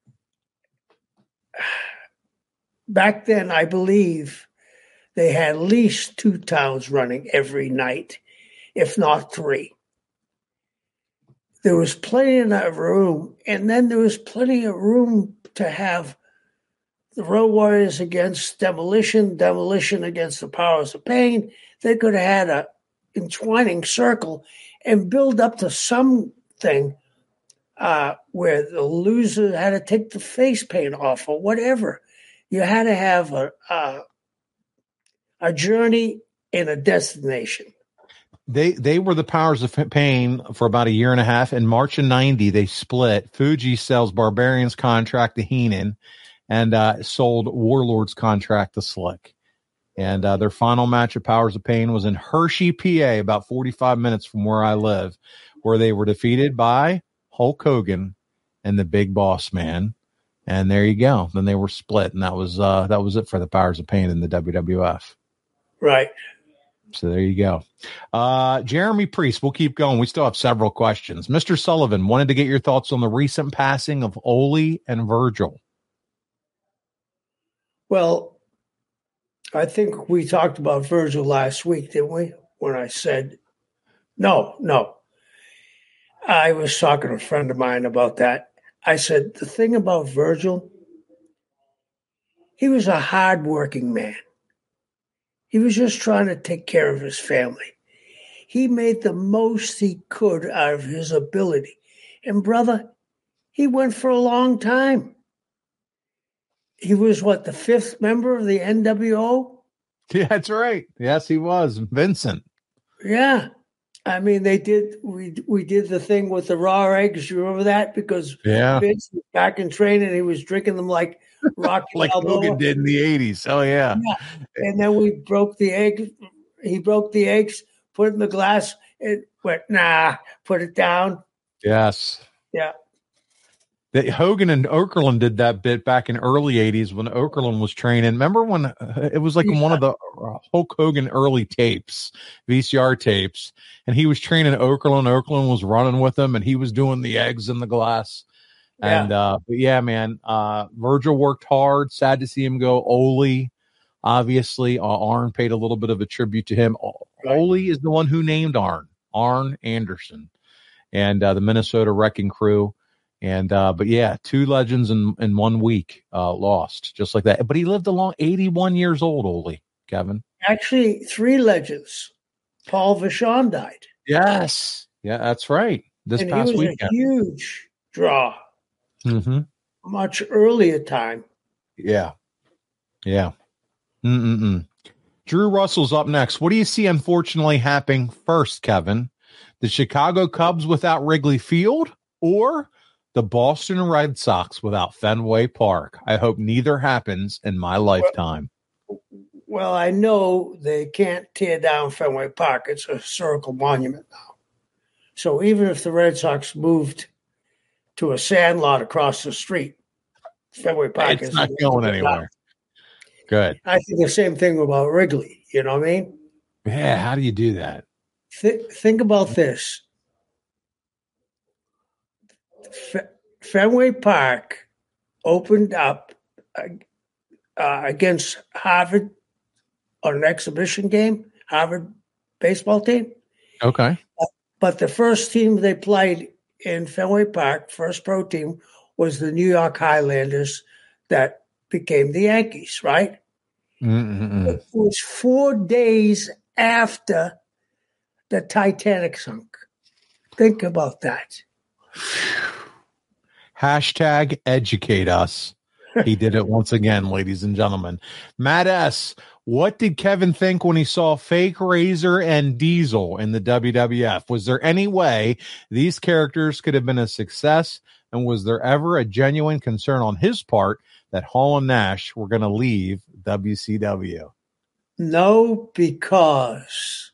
back then, I believe, they had at least 2 towns running every night, if not 3. There was plenty of room, and then there was plenty of room to have the Road Warriors against Demolition, Demolition against the Powers of Pain. They could have had a entwining circle and build up to something where the loser had to take the face paint off or whatever. You had to have a journey and a destination. They were the Powers of Pain for about a year and a half. In March of 90, they split. Fuji sells Barbarian's contract to Heenan and sold Warlord's contract to Slick. And their final match of Powers of Pain was in Hershey, PA, about 45 minutes from where I live, where they were defeated by Hulk Hogan and the Big Boss Man. And there you go. Then they were split, and that was it for the Powers of Pain in the WWF. Right. So there you go. Jeremy Priest, we'll keep going. We still have several questions. Mr. Sullivan wanted to get your thoughts on the recent passing of Ole and Virgil. Well, I think we talked about Virgil last week, didn't we? When I said, no. I was talking to a friend of mine about that. I said, the thing about Virgil, he was a hardworking man. He was just trying to take care of his family. He made the most he could out of his ability. And brother, he went for a long time. He was the 5th member of the NWO? Yeah, that's right. Yes, he was. Vincent. Yeah. I mean, we did the thing with the raw eggs. You remember that? Because Vince was back in training, he was drinking them like Rocky like Hogan did in the 80s. Oh, yeah. And then we broke the egg. He broke the eggs, put it in the glass, and went, put it down. Yes. Yeah. That Hogan and Okerlund did that bit back in early 80s when Okerlund was training. Remember when it was like one of the Hulk Hogan early tapes, VCR tapes, and he was training Okerlund. Okerlund was running with him, and he was doing the eggs in the glass. Yeah. And but yeah, man, Virgil worked hard. Sad to see him go. Ole, obviously, Arn paid a little bit of a tribute to him. Ole is the one who named Arn Anderson, and the Minnesota Wrecking Crew. And but yeah, two legends in 1 week lost just like that. But he lived a long 81 years old, Ole, Kevin. Actually, 3 legends. Paul Vachon died. Yes. Yeah, that's right. This and past he was weekend. A huge draw. Mm-hmm. Much earlier time. Yeah. Yeah. Drew Russell's up next. What do you see unfortunately happening first, Kevin? The Chicago Cubs without Wrigley Field or the Boston Red Sox without Fenway Park? I hope neither happens in my lifetime. Well, I know they can't tear down Fenway Park. It's a historical monument now. So even if the Red Sox moved to a sandlot across the street, Fenway Park is not going anywhere. Good. I think the same thing about Wrigley. You know what I mean? Yeah. How do you do that? Think about this. Fenway Park opened up against Harvard on an exhibition game, Harvard baseball team. Okay. But the first team they played in Fenway Park, first pro team, was the New York Highlanders that became the Yankees, right? It was 4 days after the Titanic sunk. Think about that. Hashtag educate us. He did it once again, ladies and gentlemen. Matt S., what did Kevin think when he saw Fake Razor and Diesel in the WWF? Was there any way these characters could have been a success? And was there ever a genuine concern on his part that Hall and Nash were going to leave WCW? No, because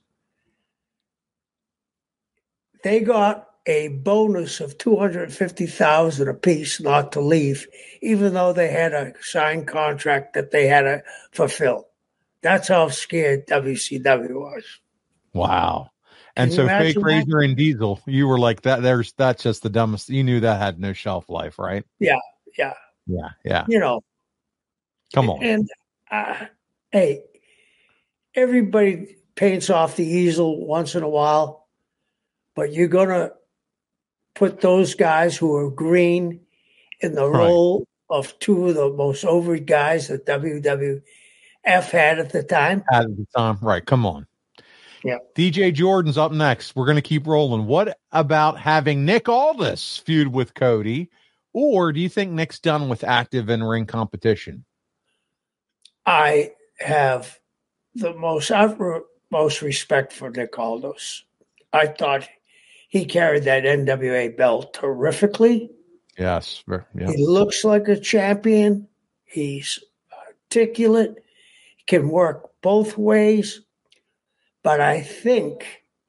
they got a bonus of $250,000 apiece not to leave, even though they had a signed contract that they had to fulfill. That's how scared WCW was. Wow. And so Fake Razor and Diesel, you were like that. That's just the dumbest. You knew that had no shelf life, right? Yeah. You know, come on. And hey, everybody paints off the easel once in a while, but you're gonna put those guys who are green in the role of two of the most over guys that WWF had at the time. Right? Come on. Yeah. DJ Jordan's up next. We're going to keep rolling. What about having Nick Aldis feud with Cody? Or do you think Nick's done with active in-ring competition? I have the most respect for Nick Aldis. I thought he carried that NWA belt terrifically. Yes. Yeah. He looks like a champion. He's articulate. He can work both ways. But I think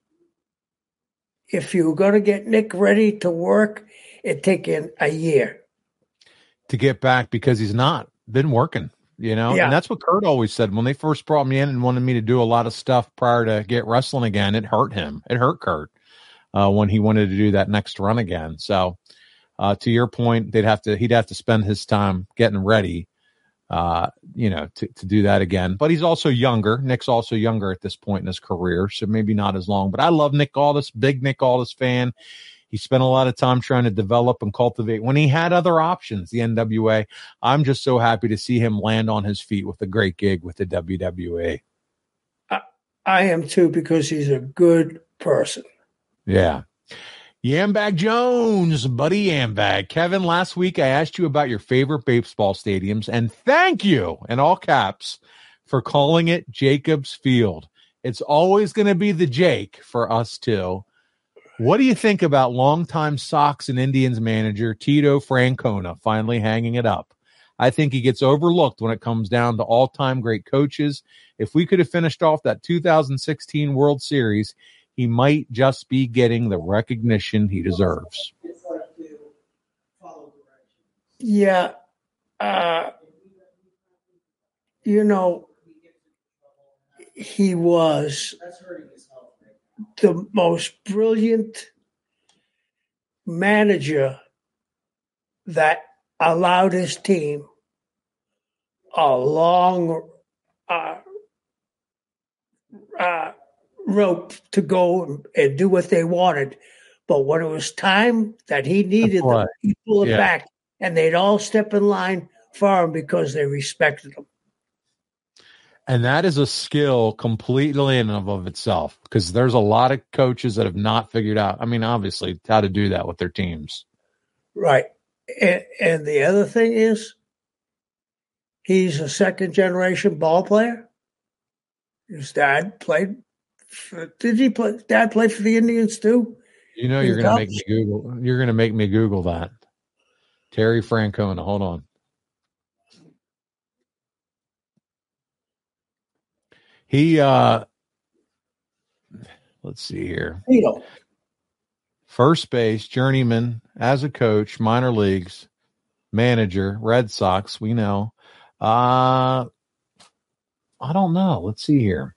if you're going to get Nick ready to work, it'd take him a year to get back because he's not been working, Yeah. And that's what Kurt always said when they first brought me in and wanted me to do a lot of stuff prior to get wrestling again. It hurt him. It hurt Kurt when he wanted to do that next run again. So to your point, he'd have to spend his time getting ready, to do that again. But he's also younger. Nick's also younger at this point in his career, so maybe not as long. But I love Nick Aldis, big Nick Aldis fan. He spent a lot of time trying to develop and cultivate when he had other options, the NWA. I'm just so happy to see him land on his feet with a great gig with the WWE. I am too, because he's a good person. Yeah. Yambag Jones, buddy Yambag. Kevin, last week I asked you about your favorite baseball stadiums, and thank you, in all caps, for calling it Jacobs Field. It's always going to be the Jake for us too. What do you think about longtime Sox and Indians manager Tito Francona finally hanging it up? I think he gets overlooked when it comes down to all-time great coaches. If we could have finished off that 2016 World Series, he might just be getting the recognition he deserves. Yeah. You know, he was the most brilliant manager that allowed his team a long uh, uh, rope to go and do what they wanted. But when it was time that he needed them, he pulled it back, and they'd all step in line for him because they respected him. And that is a skill completely in and of itself, because there's a lot of coaches that have not figured out, I mean, obviously, how to do that with their teams. Right. And the other thing is, he's a second generation ball player. His dad played. Dad play for the Indians too? You know, you're going to make me Google. You're going to make me Google that. Terry Francona. Hold on. He, let's see here. First base, journeyman as a coach, minor leagues, manager, Red Sox. We know. I don't know. Let's see here.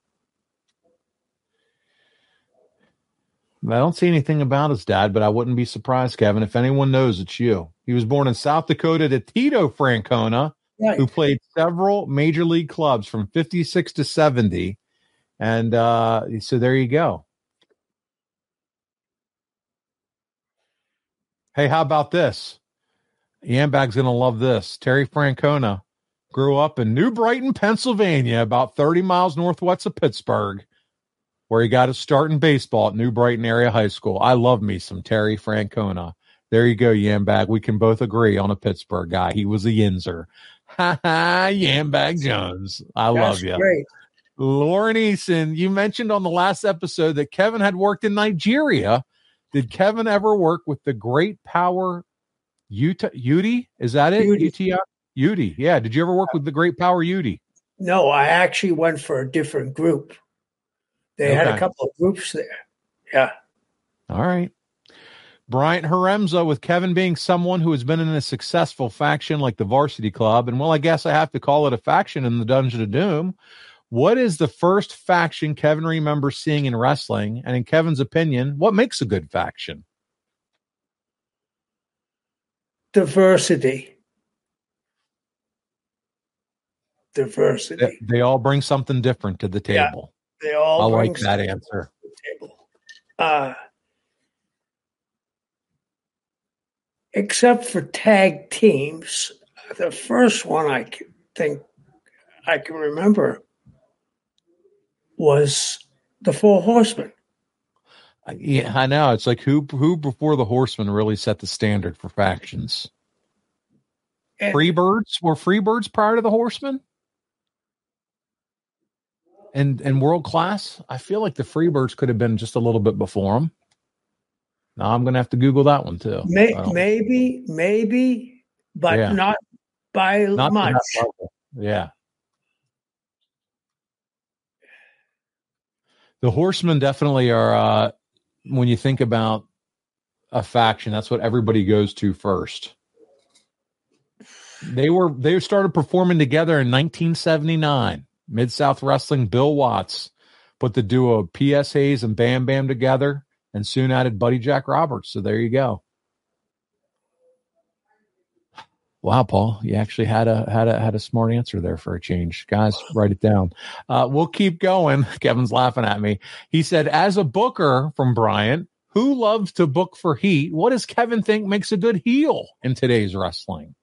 I don't see anything about his dad, but I wouldn't be surprised, Kevin. If anyone knows, it's you. He was born in South Dakota to Tito Francona, right, who played several major league clubs from 56 to 70. And so there you go. Hey, how about this? Yambag's going to love this. Terry Francona grew up in New Brighton, Pennsylvania, about 30 miles northwest of Pittsburgh, where he got his start in baseball at New Brighton Area High School. I love me some Terry Francona. There you go, Yambag. We can both agree on a Pittsburgh guy. He was a Yinzer. Ha ha, Yambag Jones. That's love you. Great. Lauren Eason, you mentioned on the last episode that Kevin had worked in Nigeria. Did Kevin ever work with the Great Power Udi? Is that it? UTI? Udi. Yeah. Did you ever work with the Great Power Udi? No, I actually went for a different group. They had a couple of groups there. Yeah. All right. Bryant Haremza, with Kevin being someone who has been in a successful faction like the Varsity Club, and well, I guess I have to call it a faction in the Dungeon of Doom. What is the first faction Kevin remembers seeing in wrestling? And in Kevin's opinion, what makes a good faction? Diversity. They all bring something different to the table. Yeah, they all I like that answer. To the table. Except for tag teams, the first one I think I can remember was the Four Horsemen. Yeah, I know. It's like who before the Horsemen really set the standard for factions? Freebirds? Were Freebirds prior to the Horsemen? And World Class? I feel like the Freebirds could have been just a little bit before them. Now I'm going to have to Google that one too. Maybe, but not by much. Yeah. The Horsemen definitely are, when you think about a faction, that's what everybody goes to first. They started performing together in 1979. Mid-South Wrestling, Bill Watts put the duo of P.S. Hayes and Bam Bam together and soon added Buddy Jack Roberts. So there you go. Wow, Paul, you actually had a smart answer there for a change. Guys, write it down. We'll keep going. Kevin's laughing at me. He said, as a booker from Bryant, who loves to book for heat, what does Kevin think makes a good heel in today's wrestling?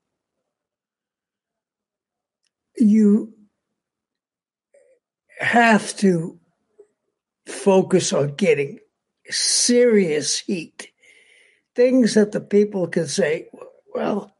You have to focus on getting serious heat. Things that the people can say, well,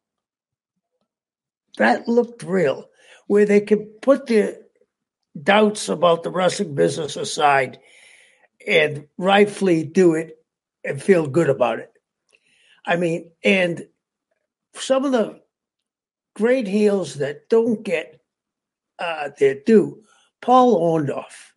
that looked real, where they can put their doubts about the wrestling business aside and rightfully do it and feel good about it. I mean, and some of the great heels that don't get their due, Paul Orndorff,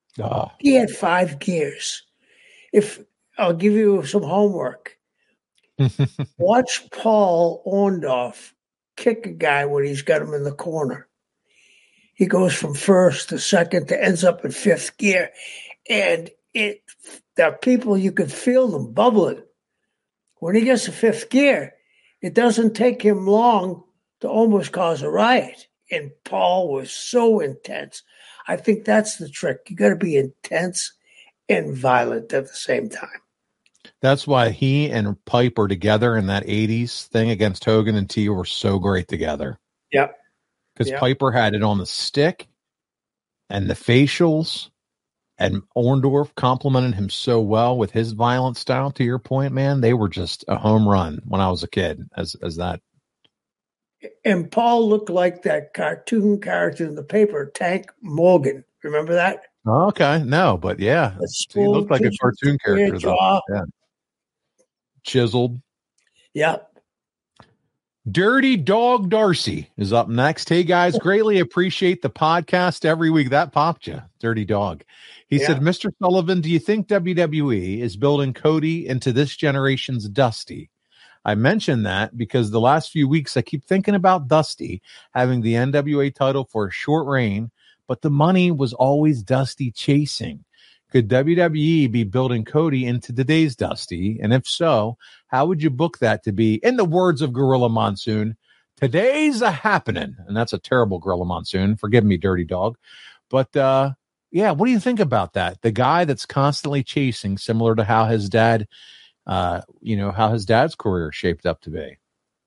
he had 5 gears. If I'll give you some homework, Watch Paul Orndorff kick a guy when he's got him in the corner. He goes from first to second to ends up in fifth gear. And there are people, you could feel them bubbling. When he gets to fifth gear, it doesn't take him long to almost cause a riot. And Paul was so intense. I think that's the trick. You got to be intense and violent at the same time. That's why he and Piper together in that 80s thing against Hogan and T were so great together. Yep. Because Piper had it on the stick and the facials, and Orndorff complimented him so well with his violent style. To your point, man, they were just a home run when I was a kid as that. And Paul looked like that cartoon character in the paper, Tank Morgan. Remember that? Oh, okay. No, but yeah. He looked like a cartoon character, though. Yeah. Chiseled. Yeah. Dirty Dog Darcy is up next. Hey, guys, greatly appreciate the podcast every week. That popped you, Dirty Dog. He said, Mr. Sullivan, do you think WWE is building Cody into this generation's Dusty? I mentioned that because the last few weeks I keep thinking about Dusty having the NWA title for a short reign, but the money was always Dusty chasing. Could WWE be building Cody into today's Dusty? And if so, how would you book that to be, in the words of Gorilla Monsoon, today's a happening? And that's a terrible Gorilla Monsoon. Forgive me, Dirty Dog. But, yeah, what do you think about that? The guy that's constantly chasing, similar to how his dad, how his dad's career shaped up to be.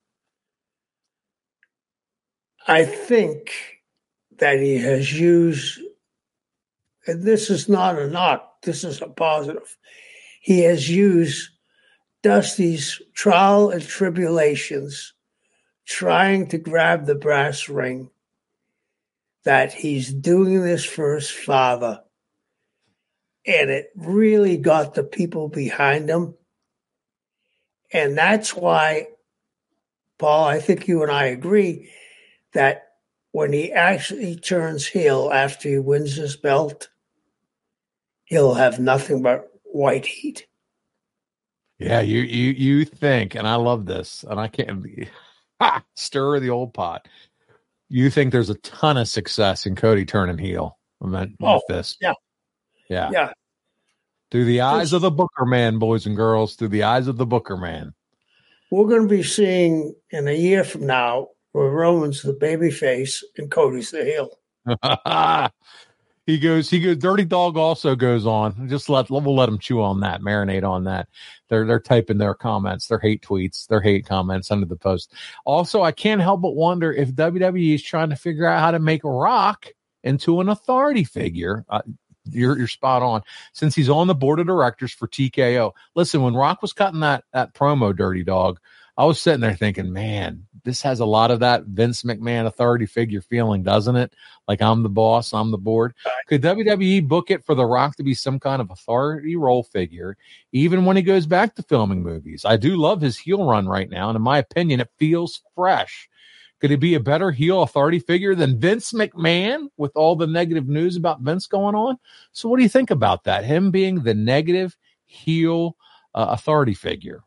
I think that he has used, and this is not a knock, this is a positive. He has used Dusty's trial and tribulations, trying to grab the brass ring, that he's doing this for his father. And it really got the people behind him. And that's why, Paul, I think you and I agree that when he actually turns heel after he wins his belt, he'll have nothing but white heat. Yeah, you think, and I love this, and I can't stir the old pot. You think there's a ton of success in Cody turning heel with this? Yeah. Through the eyes of the Booker man, boys and girls, through the eyes of the Booker man. We're going to be seeing in a year from now where Roman's the baby face and Cody's the heel. He goes, Dirty Dog also goes on. We'll let him chew on that, marinate on that. They're typing their comments, their hate tweets, their hate comments under the post. Also, I can't help but wonder if WWE is trying to figure out how to make Rock into an authority figure. You're spot on. Since he's on the board of directors for TKO. Listen, when Rock was cutting that promo, Dirty Dog, I was sitting there thinking, man, this has a lot of that Vince McMahon authority figure feeling, doesn't it? Like, I'm the boss, I'm the board. Could WWE book it for The Rock to be some kind of authority role figure, even when he goes back to filming movies? I do love his heel run right now, and in my opinion, it feels fresh. Could he be a better heel authority figure than Vince McMahon with all the negative news about Vince going on? So what do you think about that? Him being the negative heel authority figure?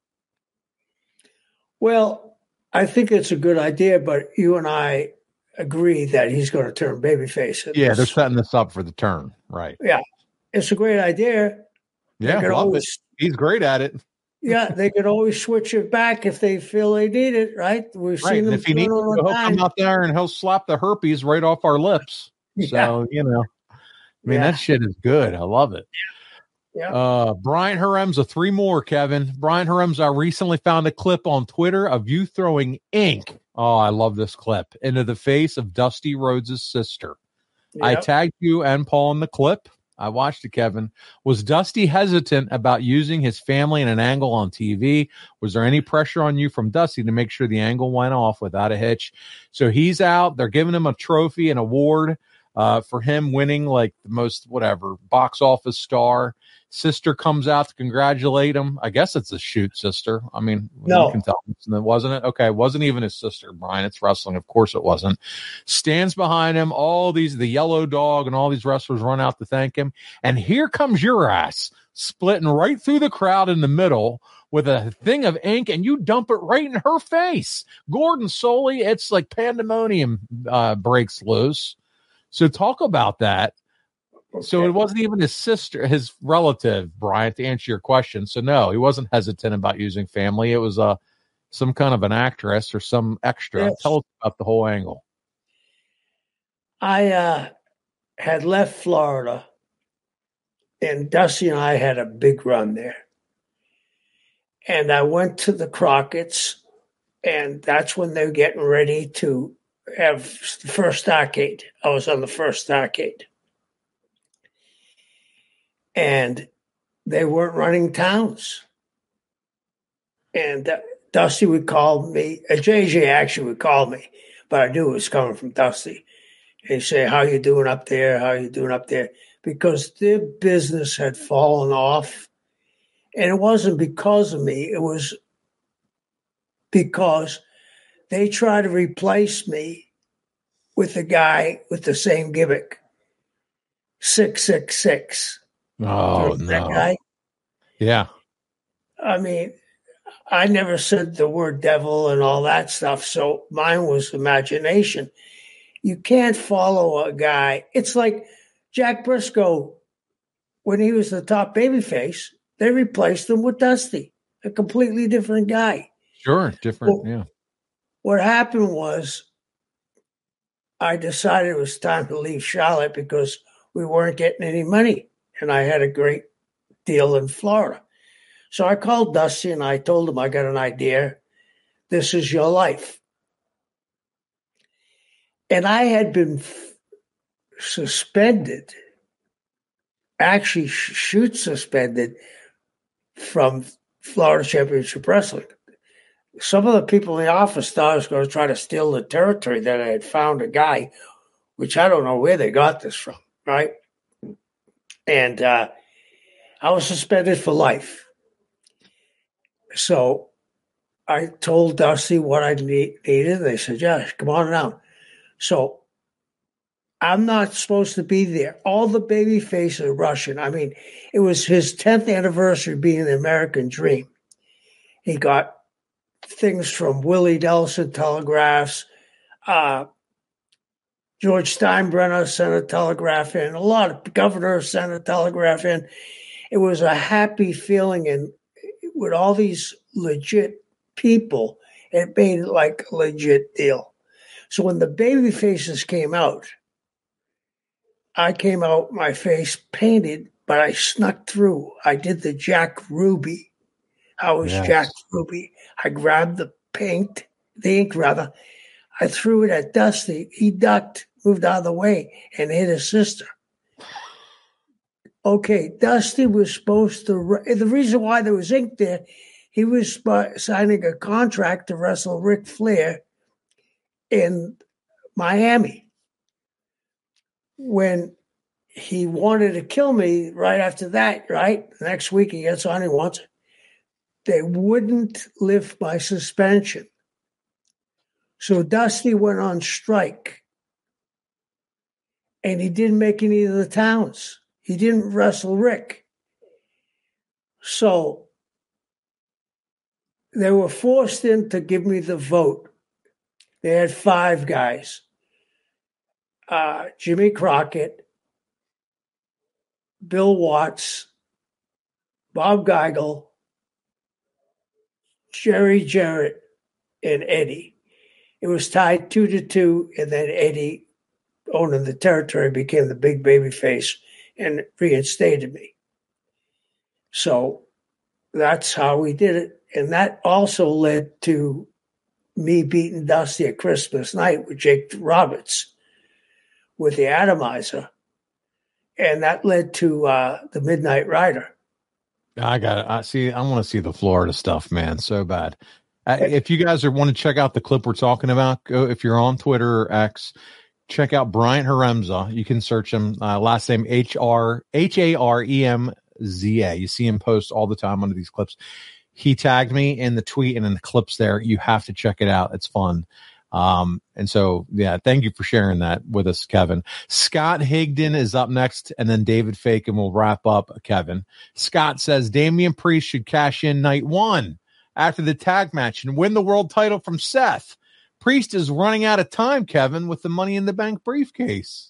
Well, I think it's a good idea, but you and I agree that he's going to turn babyface. Yeah, they're setting this up for the turn, right? Yeah, it's a great idea. Yeah, love it. He's great at it. Yeah, they could always switch it back if they feel they need it, right? We've seen them. If he needs to, he'll come out there and he'll slap the herpes right off our lips. So, that shit is good. I love it. Yeah. Brian Haremza, 3 more, Kevin. Brian Haremza, I recently found a clip on Twitter of you throwing ink. Oh, I love this clip. Into the face of Dusty Rhodes' sister. Yep. I tagged you and Paul in the clip. I watched it, Kevin. Was Dusty hesitant about using his family in an angle on TV? Was there any pressure on you from Dusty to make sure the angle went off without a hitch? So he's out. They're giving him a trophy, an award. for him winning like the most whatever box office star. Sister comes out to congratulate him. I guess it's a shoot sister. I mean, No. you can tell, wasn't it? Okay, it wasn't even his sister, Brian. It's wrestling. Of course it wasn't. Stands behind him. The Yellow Dog and all these wrestlers run out to thank him. And here comes your ass splitting right through the crowd in the middle with a thing of ink, and you dump it right in her face. Gordon Soley, it's like pandemonium breaks loose. So talk about that. Okay. So it wasn't even his sister, his relative, Brian, to answer your question. So no, he wasn't hesitant about using family. It was some kind of an actress or some extra. Yes. Tell us about the whole angle. I had left Florida, and Dusty and I had a big run there. And I went to the Crockett's, and that's when they were getting ready to have the first arcade. I was on the first arcade. And they weren't running towns. And Dusty would call me. JJ actually would call me, but I knew it was coming from Dusty. And he'd say, how you doing up there? How you doing up there? Because their business had fallen off. And it wasn't because of me. It was because they tried to replace me with a guy with the same gimmick, 666. Oh, no. That guy? Yeah. I mean, I never said the word devil and all that stuff, so mine was imagination. You can't follow a guy. It's like Jack Briscoe, when he was the top babyface, they replaced him with Dusty, a completely different guy. Sure, different, well, yeah. What happened was I decided it was time to leave Charlotte because we weren't getting any money. And I had a great deal in Florida. So I called Dusty and I told him I got an idea. This is your life. And I had been suspended, actually shoot suspended from Florida Championship Wrestling. Some of the people in the office thought I was going to try to steal the territory, that I had found a guy, which I don't know where they got this from, right? And I was suspended for life. So I told Dusty what I needed. They said, yeah, come on down. So I'm not supposed to be there. All the baby faces are Russian. I mean, it was his 10th anniversary being the American Dream. He got things from Willie Nelson telegraphs, George Steinbrenner sent a telegraph in. A lot of governors sent a telegraph in. It was a happy feeling, and with all these legit people, it made it like a legit deal. So when the baby faces came out, I came out, my face painted, but I snuck through. I did the Jack Ruby. I was Jack Ruby. I grabbed the ink. I threw it at Dusty. He ducked, moved out of the way, and hit his sister. Okay, Dusty was supposed to. The reason why there was ink there, he was signing a contract to wrestle Ric Flair in Miami. When he wanted to kill me right after that, right? The next week he gets on, he wants it. They wouldn't lift my suspension. So Dusty went on strike. And he didn't make any of the towns. He didn't wrestle Rick. So they were forced in to give me the vote. They had 5 guys. Jimmy Crockett, Bill Watts, Bob Geigel, Jerry Jarrett, and Eddie. It was tied 2-2, and then Eddie, owning the territory, became the big baby face and reinstated me. So that's how we did it. And that also led to me beating Dusty at Christmas night with Jake Roberts with the Atomizer. And that led to the Midnight Rider. I got it. I want to see the Florida stuff, man, so bad. If you guys want to check out the clip we're talking about, go, if you're on Twitter or X, check out Bryant Haremza. You can search him. Last name Haremza. You see him post all the time under these clips. He tagged me in the tweet and in the clips there. You have to check it out. It's fun. And so, yeah, thank you for sharing that with us, Kevin. Scott Higdon is up next, and then David Faken will wrap up Kevin. Scott says Damian Priest should cash in night 1 after the tag match and win the world title from Seth. Priest is running out of time, Kevin, with the Money in the Bank briefcase.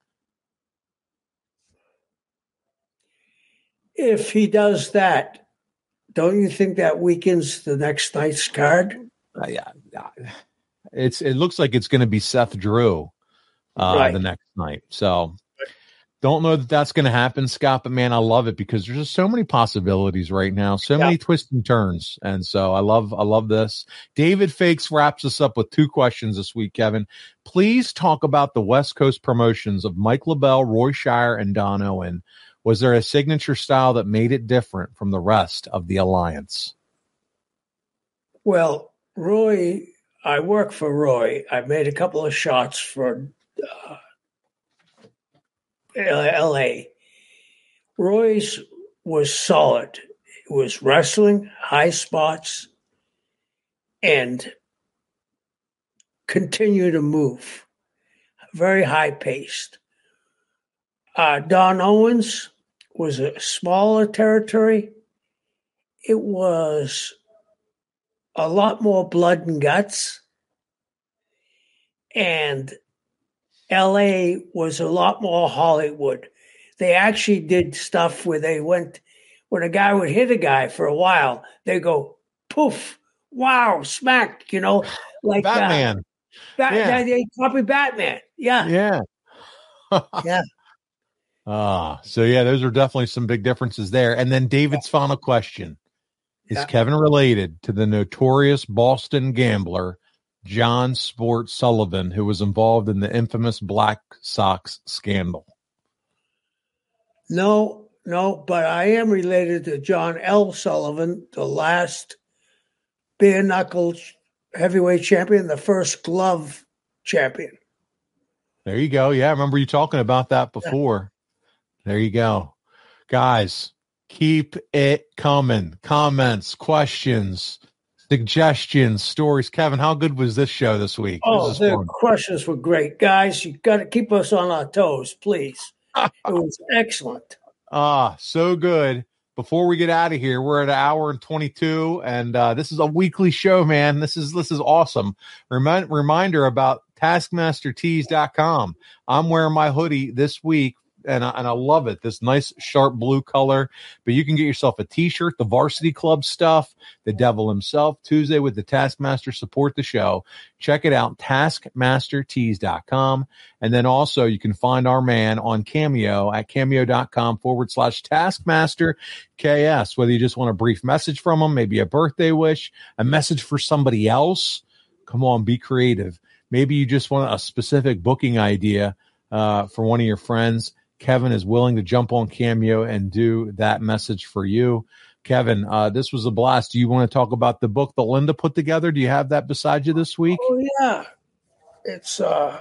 If he does that, don't you think that weakens the next night's card? Yeah. It looks like it's going to be Seth Drew the next night. So don't know that that's going to happen, Scott, but man, I love it because there's just so many possibilities right now, so many twists and turns. And so I love this. David Fakes wraps us up with 2 questions this week, Kevin. Please talk about the West Coast promotions of Mike LaBelle, Roy Shire, and Don Owen. Was there a signature style that made it different from the rest of the alliance? Well, Roy, I work for Roy. I made a couple of shots for L.A. Roy's was solid. It was wrestling, high spots, and continue to move. Very high-paced. Don Owens was a smaller territory. It was a lot more blood and guts. And LA was a lot more Hollywood. They actually did stuff where they went, when a guy would hit a guy for a while, they go, poof, wow, smack, like Batman. They copy Batman. Yeah. Yeah. Yeah. So yeah, those are definitely some big differences there. And then David's final question. Is Kevin related to the notorious Boston gambler, John Sport Sullivan, who was involved in the infamous Black Sox scandal? No, but I am related to John L. Sullivan, the last bare knuckle heavyweight champion, the first glove champion. There you go. Yeah, I remember you talking about that before. There you go. Guys, keep it coming. Comments, questions, suggestions, stories. Kevin, how good was this show this week? Oh, the questions were great. Guys, you got to keep us on our toes, please. It was excellent. So good. Before we get out of here, we're at 1 hour and 22, and this is a weekly show, man. This is awesome. Reminder about TaskmasterTees.com. I'm wearing my hoodie this week. And I love it. This nice sharp blue color, but you can get yourself a t-shirt, the Varsity Club stuff, the devil himself, Tuesday with the Taskmaster, support the show. Check it out. TaskmasterTees.com. And then also you can find our man on Cameo at cameo.com/Taskmaster KS. Whether you just want a brief message from him, maybe a birthday wish, a message for somebody else. Come on, be creative. Maybe you just want a specific booking idea for one of your friends. Kevin is willing to jump on Cameo and do that message for you. Kevin, this was a blast. Do you want to talk about the book that Linda put together? Do you have that beside you this week? Oh, yeah. It's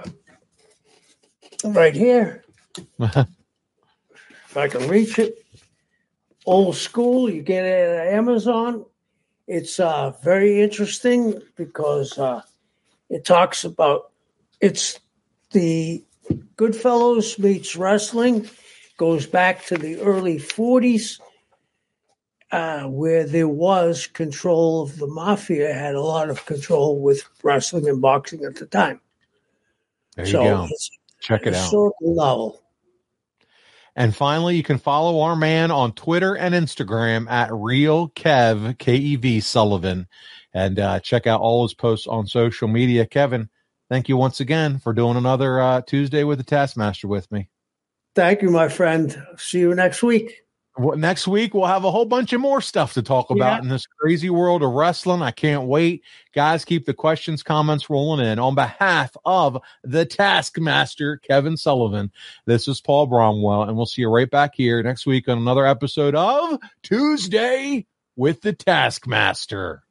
right here. If I can reach it. Old school. You get it at Amazon. It's very interesting because it talks about, it's the Goodfellas meets wrestling, goes back to the early 40s, where there was control of the mafia, had a lot of control with wrestling and boxing at the time. There you go. Check it out. Historical novel. And finally, you can follow our man on Twitter and Instagram at RealKev, K-E-V Sullivan, and check out all his posts on social media. Kevin, thank you once again for doing another Tuesday with the Taskmaster with me. Thank you, my friend. See you next week. Next week, we'll have a whole bunch of more stuff to talk about in this crazy world of wrestling. I can't wait. Guys, keep the questions, comments rolling in. On behalf of the Taskmaster, Kevin Sullivan, this is Paul Bromwell, and we'll see you right back here next week on another episode of Tuesday with the Taskmaster.